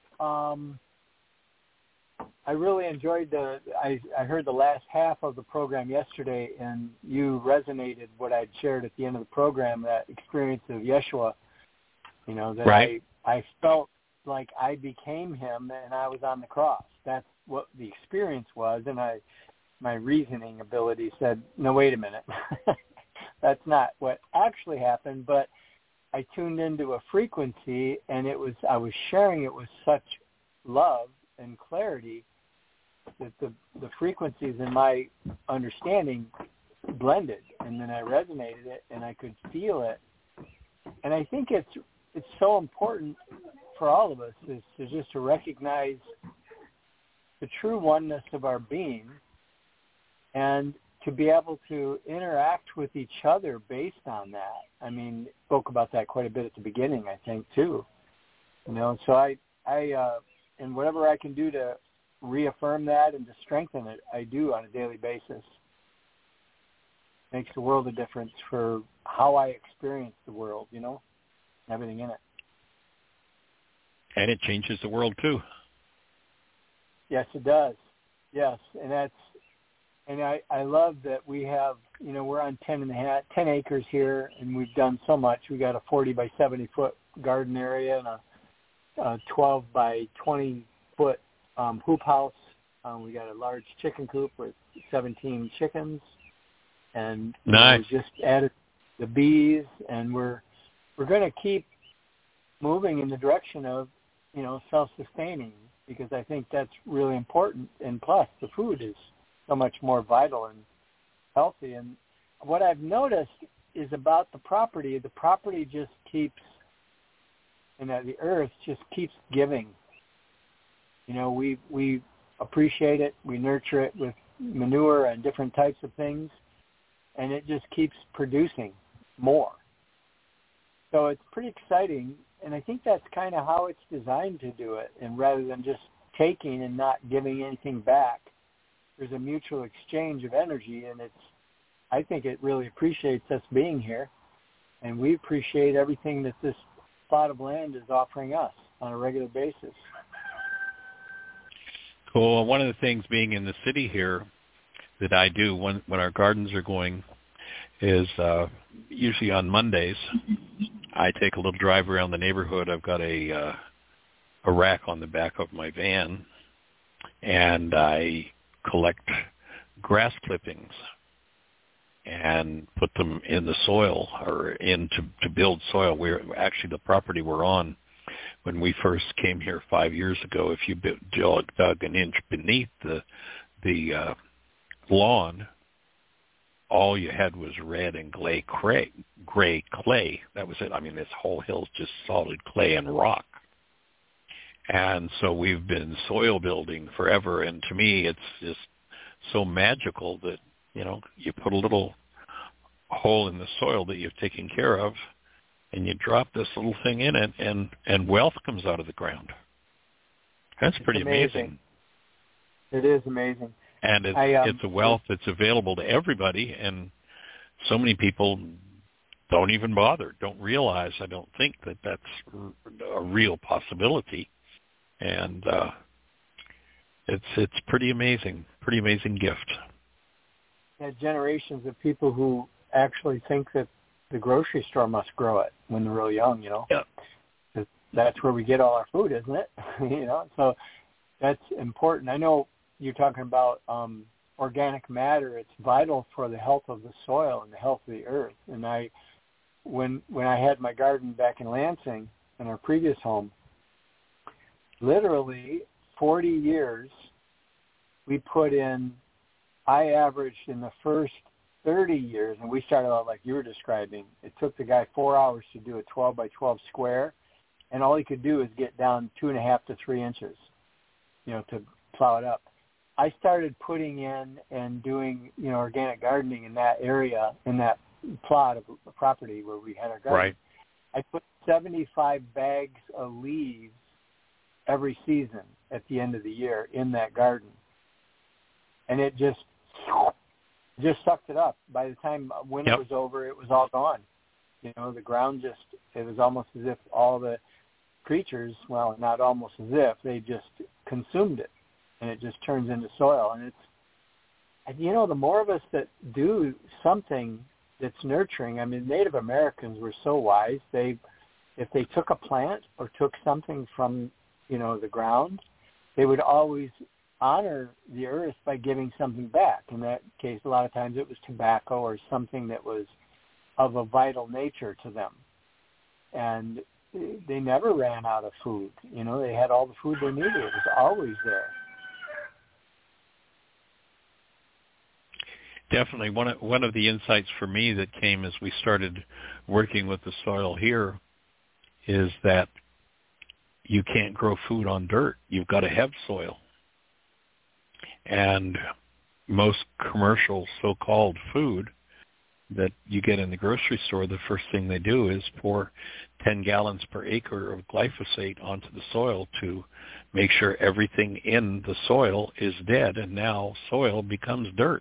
I really enjoyed I heard the last half of the program yesterday, and you resonated what I'd shared at the end of the program, that experience of Yeshua, that right. I felt like I became him and I was on the cross. That's what the experience was, and my reasoning ability said, no, wait a minute. That's not what actually happened, but I tuned into a frequency, and I was sharing it with such love and clarity that the frequencies in my understanding blended, and then I resonated it, and I could feel it. And I think it's so important for all of us is to recognize the true oneness of our being, and to be able to interact with each other based on that. I mean, spoke about that quite a bit at the beginning, I think, too. So I and whatever I can do to reaffirm that and to strengthen it, I do on a daily basis. Makes the world a difference for how I experience the world, everything in it. And it changes the world too. Yes, it does. Yes, and I love that we have, we're on 10 acres here, and we've done so much. We got a 40 by 70 foot garden area and a 12 by 20 foot hoop house. We got a large chicken coop with 17 chickens, and nice. We just added the bees, and we're going to keep moving in the direction of self-sustaining, because I think that's really important. And plus, the food is so much more vital and healthy. And what I've noticed is about the property just keeps, the earth just keeps giving. We appreciate it, we nurture it with manure and different types of things, and it just keeps producing more. So it's pretty exciting, and I think that's kind of how it's designed to do it. And rather than just taking and not giving anything back, there's a mutual exchange of energy, and I think it really appreciates us being here, and we appreciate everything that this plot of land is offering us on a regular basis. Cool. One of the things being in the city here that I do when our gardens are going is usually on Mondays, I take a little drive around the neighborhood. I've got a rack on the back of my van, and I collect grass clippings and put them in the soil or to build soil. The property we're on when we first came here 5 years ago, if you dug an inch beneath the lawn, all you had was red and gray clay. That was it. I mean, this whole hill's just solid clay and rock. And so we've been soil building forever, and to me it's just so magical that, you know, you put a little hole in the soil that you've taken care of, and you drop this little thing in it, and wealth comes out of the ground. That's pretty amazing. It is amazing. And it's a wealth that's available to everybody, and so many people don't even bother, don't realize, I don't think, that that's a real possibility. And it's pretty amazing gift. Yeah, generations of people who actually think that the grocery store must grow it when they're real young, you know. Yeah. That's where we get all our food, isn't it? You know, so that's important. I know you're talking about organic matter. It's vital for the health of the soil and the health of the earth. And when I had my garden back in Lansing, in our previous home, literally 40 years, we put in, I averaged in the first 30 years, and we started out like you were describing, it took the guy 4 hours to do a 12 by 12 square, and all he could do is get down 2.5 to 3 inches, you know, to plow it up. I started putting in and doing, you know, organic gardening in that area, in that plot of property where we had our garden. Right. I put 75 bags of leaves every season at the end of the year in that garden. And it just sucked it up. By the time winter was over, it was all gone. You know, the ground it was almost as if all the creatures, well, not almost as if, they just consumed it. And it just turns into soil. And you know, the more of us that do something that's nurturing, I mean, Native Americans were so wise. If they took a plant or took something from, you know, the ground, they would always honor the earth by giving something back. In that case, a lot of times it was tobacco or something that was of a vital nature to them. And they never ran out of food. You know, they had all the food they needed. It was always there. Definitely. One of the insights for me that came as we started working with the soil here is that you can't grow food on dirt. You've got to have soil. And most commercial so-called food that you get in the grocery store, the first thing they do is pour 10 gallons per acre of glyphosate onto the soil to make sure everything in the soil is dead, and now soil becomes dirt.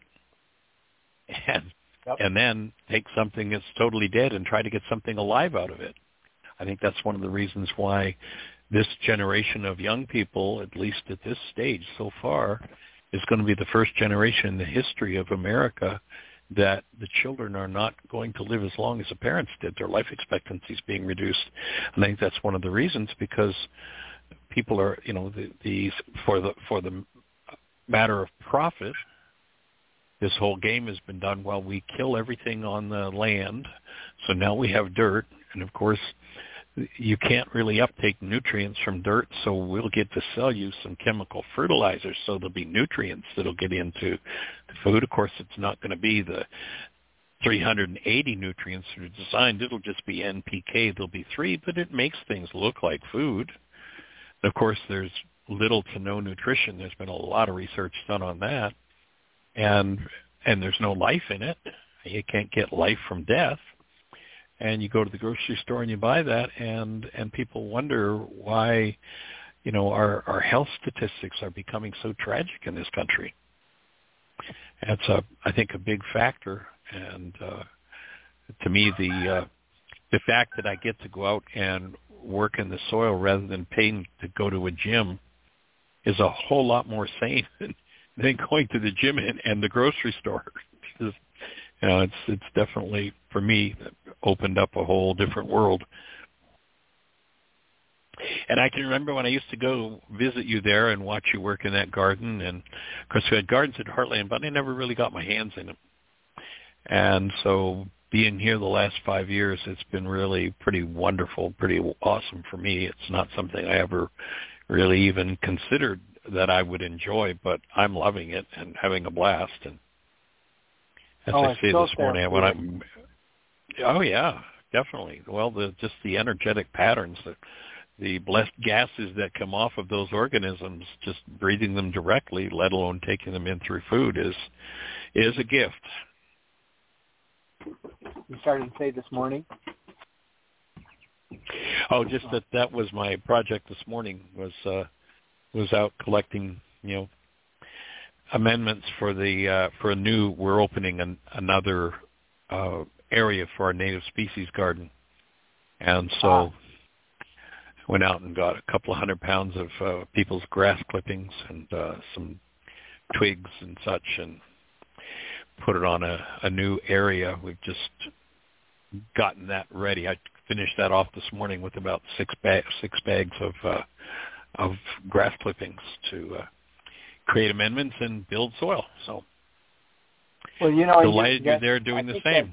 And then take something that's totally dead and try to get something alive out of it. I think that's one of the reasons why this generation of young people, at least at this stage so far, is going to be the first generation in the history of America that the children are not going to live as long as the parents did. Their life expectancy is being reduced. And I think that's one of the reasons, because people are, you know, for the matter of profit, this whole game has been done while we kill everything on the land. So now we have dirt. And, of course, you can't really uptake nutrients from dirt, so we'll get to sell you some chemical fertilizers, so there'll be nutrients that'll get into the food. Of course, it's not going to be the 380 nutrients that are designed. It'll just be NPK. There'll be 3, but it makes things look like food. And of course, there's little to no nutrition. There's been a lot of research done on that. And there's no life in it. You can't get life from death. And you go to the grocery store and you buy that, and people wonder why, you know, our health statistics are becoming so tragic in this country. That's I think a big factor. And to me, the fact that I get to go out and work in the soil rather than paying to go to a gym is a whole lot more sane than going to the gym and the grocery store. Because, you know, it's definitely, for me, opened up a whole different world. And I can remember when I used to go visit you there and watch you work in that garden. And, of course, we had gardens at Heartland, but I never really got my hands in them. And so being here the last 5 years, it's been really pretty wonderful, pretty awesome for me. It's not something I ever really even considered that I would enjoy, but I'm loving it and having a blast. And as I say this morning, oh yeah, definitely. Well, just the energetic patterns, the blessed gases that come off of those organisms, just breathing them directly, let alone taking them in through food, is a gift. You started to say this morning? Oh, just that was my project this morning, was out collecting, amendments for we're opening another area for our native species garden. And so went out and got a couple of 100 pounds of people's grass clippings and some twigs and such, and put it on a new area. We've just gotten that ready. I finished that off this morning with about six bags of grass clippings to create amendments and build soil. So, well, delighted you're there doing the same.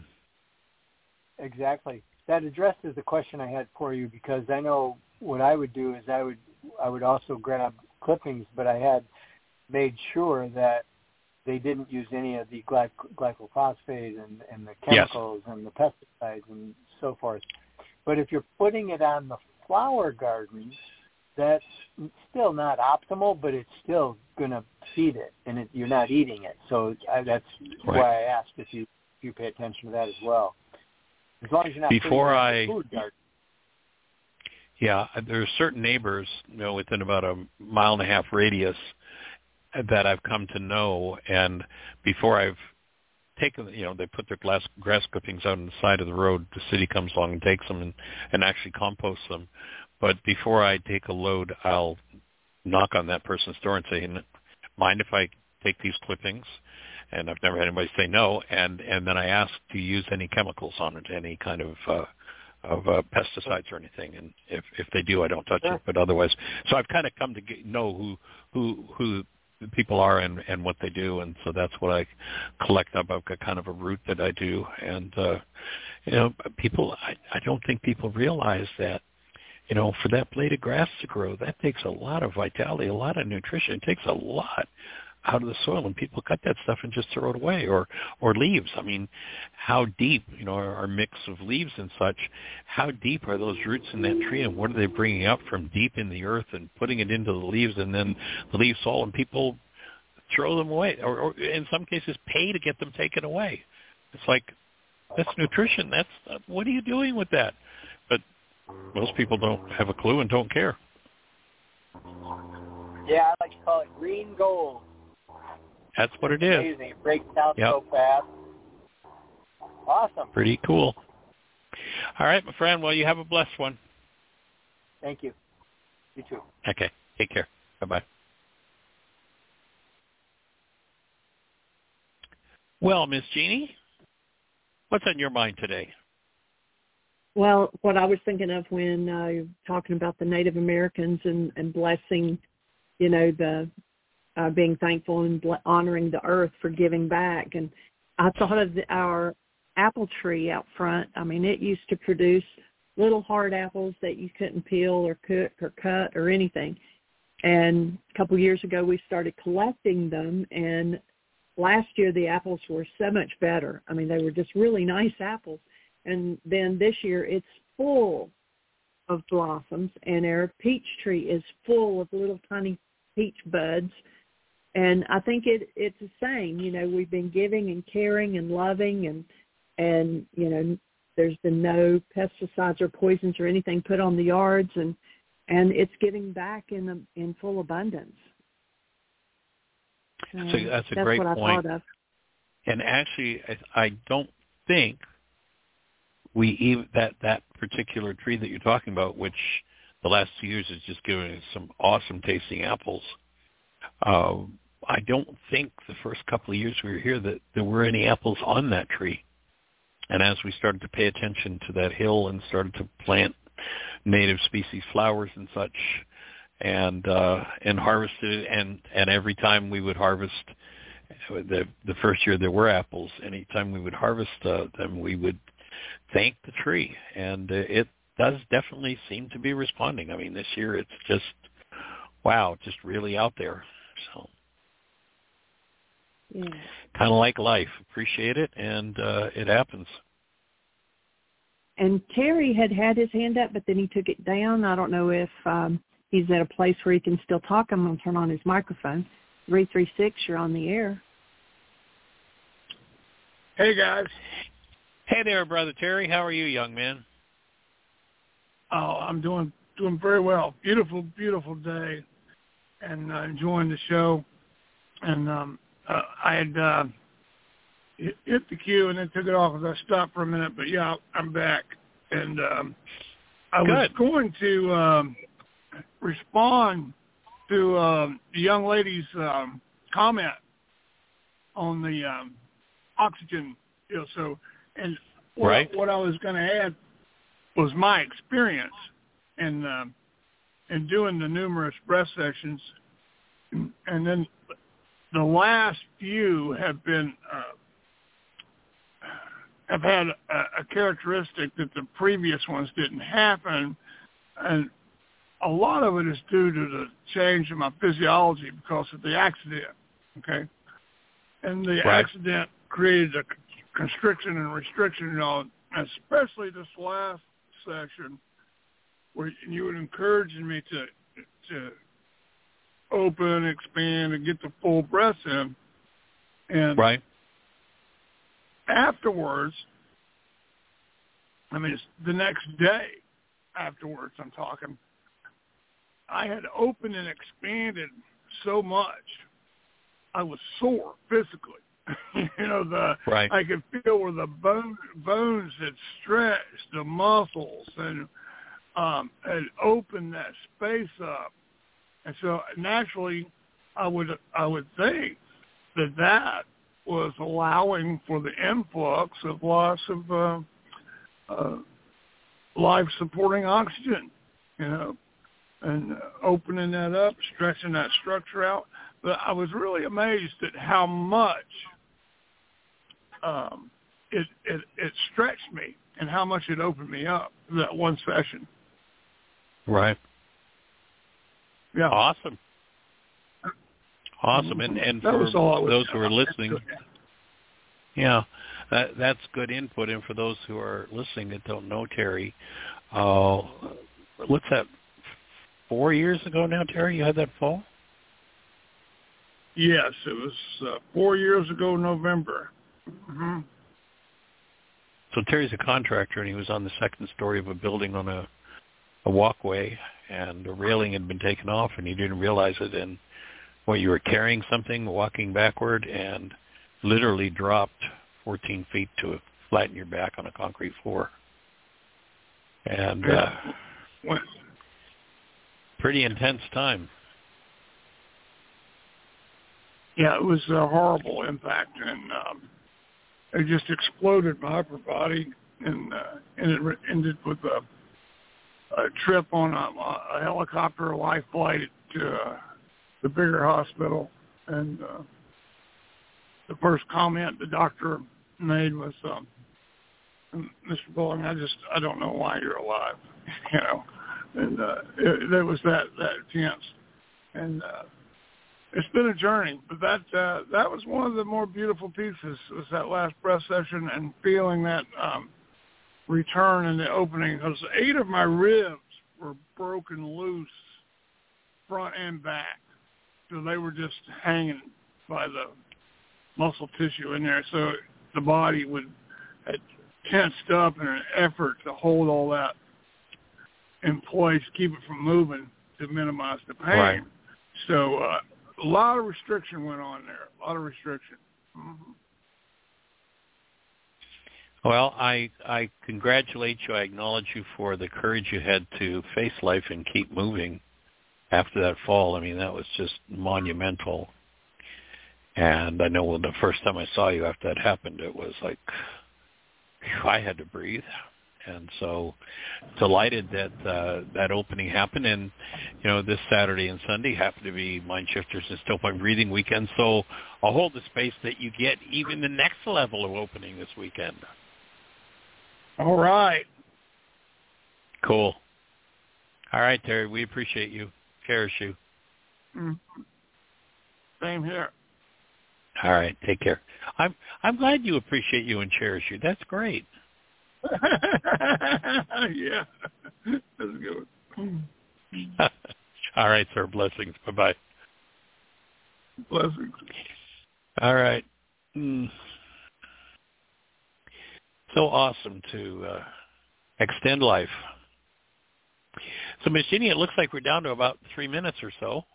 Exactly. That addresses the question I had for you, because I know what I would do is I would also grab clippings, but I had made sure that they didn't use any of the glyphosate and the chemicals and the pesticides and so forth. But if you're putting it on the flower gardens, that's still not optimal, but it's still going to feed it, and you're not eating it. So that's why I asked if you pay attention to that as well. As long as you're not putting it on the food garden. Yeah, there's certain neighbors, within about a 1.5-mile radius that I've come to know, and before I've taken, they put their grass clippings out on the side of the road. The city comes along and takes them and actually composts them. But before I take a load, I'll knock on that person's door and say, mind if I take these clippings? And I've never had anybody say no. And then I ask, do you use any chemicals on it, any kind of pesticides or anything? And if they do, I don't touch it. But otherwise, so I've kind of come to know who the people are and what they do, and so that's what I collect up. I've got kind of a route that I do, and people. I don't think people realize that. For that blade of grass to grow, that takes a lot of vitality, a lot of nutrition. It takes a lot out of the soil, and people cut that stuff and just throw it away, or leaves. I mean, how deep, our mix of leaves and such, how deep are those roots in that tree, and what are they bringing up from deep in the earth and putting it into the leaves, and then the leaves fall, and people throw them away, or in some cases pay to get them taken away. It's like, that's nutrition. What are you doing with that? But most people don't have a clue and don't care. Yeah, I like to call it green gold. That's what it is. Amazing. It breaks down so fast. Awesome. Pretty cool. All right, my friend. Well, you have a blessed one. Thank you. You too. Okay. Take care. Bye-bye. Well, Miss Jeannie, what's on your mind today? Well, what I was thinking of when you're talking about the Native Americans and blessing, the being thankful and honoring the earth for giving back. And I thought of our apple tree out front. I mean, it used to produce little hard apples that you couldn't peel or cook or cut or anything. And a couple years ago, we started collecting them, and last year the apples were so much better. I mean, they were just really nice apples. And then this year it's full of blossoms, and our peach tree is full of little tiny peach buds. And I think it's the same. We've been giving and caring and loving, and there's been no pesticides or poisons or anything put on the yards, and it's giving back in full abundance. So that's a great point. Thought of. And actually, I don't think that particular tree that you're talking about, which the last 2 years has just given us some awesome tasting apples. I don't think the first couple of years we were here that there were any apples on that tree. And as we started to pay attention to that hill and started to plant native species flowers and such, and harvested it, and every time we would harvest The first year there were apples. Anytime we would harvest them, we would thank the tree, and it does definitely seem to be responding. I mean, this year it's just, wow, just really out there. So, yeah. Kind of like life. Appreciate it, and it happens. And Terry had his hand up, but then he took it down. I don't know if he's at a place where he can still talk. I'm going to turn on his microphone. 336, you're on the air. Hey, guys. Hey there, Brother Terry. How are you, young man? Oh, I'm doing very well. Beautiful, beautiful day, and enjoying the show. And I had hit the queue and then took it off as I stopped for a minute. But, yeah, I'm back. And I was going to respond to the young lady's comment on the oxygen. And what I was going to add was my experience in doing the numerous breath sessions, and then the last few have had a characteristic that the previous ones didn't happen, and a lot of it is due to the change in my physiology because of the accident. Okay, and the accident created a constriction and restriction, especially this last session, where you were encouraging me to open, expand, and get the full breath in. And afterwards, I mean, it's the next day afterwards, I'm talking, I had opened and expanded so much, I was sore physically. I could feel where the bones had stretched, the muscles, and had opened that space up. And so naturally, I would think that was allowing for the influx of lots of life-supporting oxygen, and opening that up, stretching that structure out. But I was really amazed at how much it stretched me and how much it opened me up that one session. Right. Yeah. Awesome. And for those who are listening, that's good input. And for those who are listening that don't know Terry, what's that, 4 years ago now, Terry, you had that fall? Yes, it was 4 years ago, November. Mm-hmm. So Terry's a contractor, and he was on the second story of a building on a walkway, and the railing had been taken off, and he didn't realize it. And you were carrying something, walking backward, and literally dropped 14 feet to flatten your back on a concrete floor. And pretty intense time. Yeah, it was a horrible impact, and it just exploded my upper body, and it ended with a trip on a helicopter life flight to the bigger hospital. And the first comment the doctor made was, Mr. Bulling, I don't know why you're alive, and it was that tense. And it's been a journey, but that was one of the more beautiful pieces, was that last breath session, and feeling that return and the opening, because 8 of my ribs were broken loose, front and back, so they were just hanging by the muscle tissue in there. So the body had tensed up in an effort to hold all that in place, keep it from moving to minimize the pain. Right. So a lot of restriction went on there, a lot of restriction. Mm-hmm. Well, I congratulate you. I acknowledge you for the courage you had to face life and keep moving after that fall. I mean, that was just monumental. And I know the first time I saw you after that happened, it was like I had to breathe. And so delighted that that opening happened. And, you know, this Saturday and Sunday happen to be Mind Shifters and Still Point Breathing weekend. So I'll hold the space that you get even the next level of opening this weekend. All right. Cool. All right, Terry, we appreciate you. Cherish you. Same here. All right, take care. I'm glad you appreciate you and cherish you. That's great. Yeah, that's good. All right, sir. Blessings. Bye-bye. Blessings. All right. So awesome to extend life. So, Ms. Jeannie, it looks like we're down to about 3 minutes or so.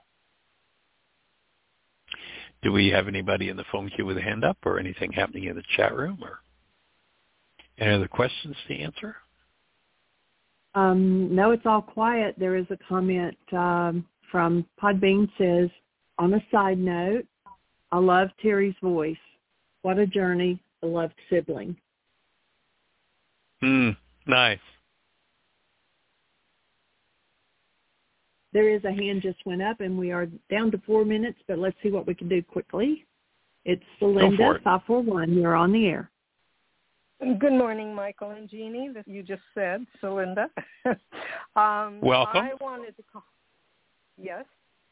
Do we have anybody in the phone queue with a hand up or anything happening in the chat room or any other questions to answer? No, it's all quiet. There is a comment from Podbean says, on a side note, I love Terry's voice. What a journey, beloved sibling. Nice. There is a hand just went up, and we are down to 4 minutes, but let's see what we can do quickly. It's Celinda, 541. You're on the air. Good morning, Michael and Jeannie. You just said, Celinda. Welcome. I wanted to call. Yes?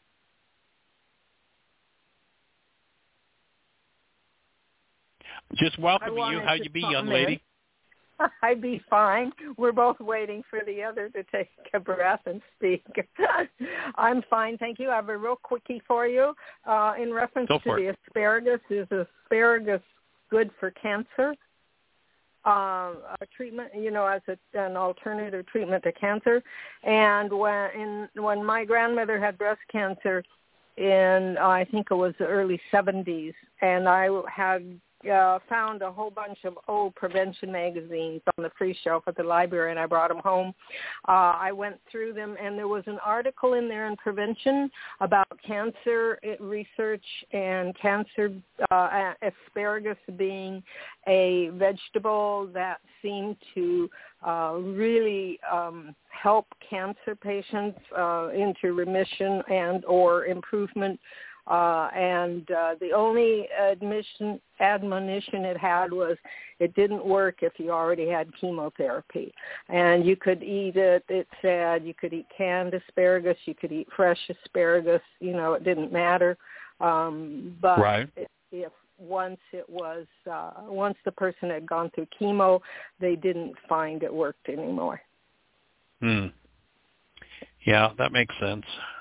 Just welcoming you. How you be, young lady? I'd be fine. We're both waiting for the other to take a breath and speak. I'm fine, thank you. I have a real quickie for you in reference to the asparagus. Is asparagus good for cancer? A treatment, you know, as an alternative treatment to cancer. And when my grandmother had breast cancer in, I think it was the early 70s, and I had found a whole bunch of old prevention magazines on the free shelf at the library, and I brought them home. I went through them, and there was an article in there in Prevention about cancer research and cancer, asparagus being a vegetable that seemed to really help cancer patients into remission and or improvement. The only admonition it had was it didn't work if you already had chemotherapy. And you could eat it, it said, you could eat canned asparagus, you could eat fresh asparagus, you know, it didn't matter. But right. If once the person had gone through chemo, they didn't find it worked anymore. Yeah, that makes sense.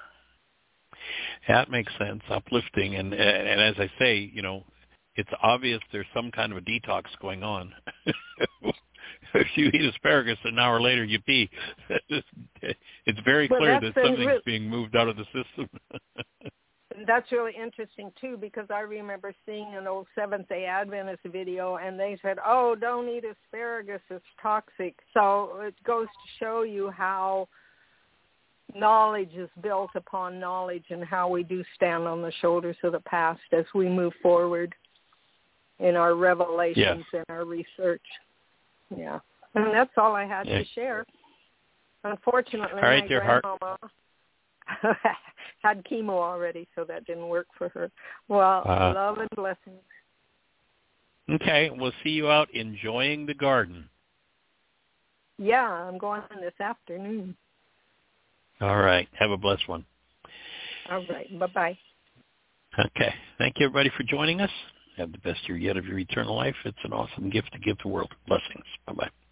That makes sense. Uplifting. And as I say, you know, it's obvious there's some kind of a detox going on. If you eat asparagus, an hour later you pee. It's very clear that something's being moved out of the system. That's really interesting, too, because I remember seeing an old Seventh-day Adventist video, and they said, oh, don't eat asparagus, it's toxic. So it goes to show you how knowledge is built upon knowledge and how we do stand on the shoulders of the past as we move forward in our revelations and our research. Yeah. And that's all I had to share. Unfortunately, my grandmama had chemo already, so that didn't work for her. Well, love and blessings. Okay. We'll see you out enjoying the garden. Yeah, I'm going this afternoon. All right. Have a blessed one. All right. Bye-bye. Okay. Thank you, everybody, for joining us. Have the best year yet of your eternal life. It's an awesome gift to give the world. Blessings. Bye-bye.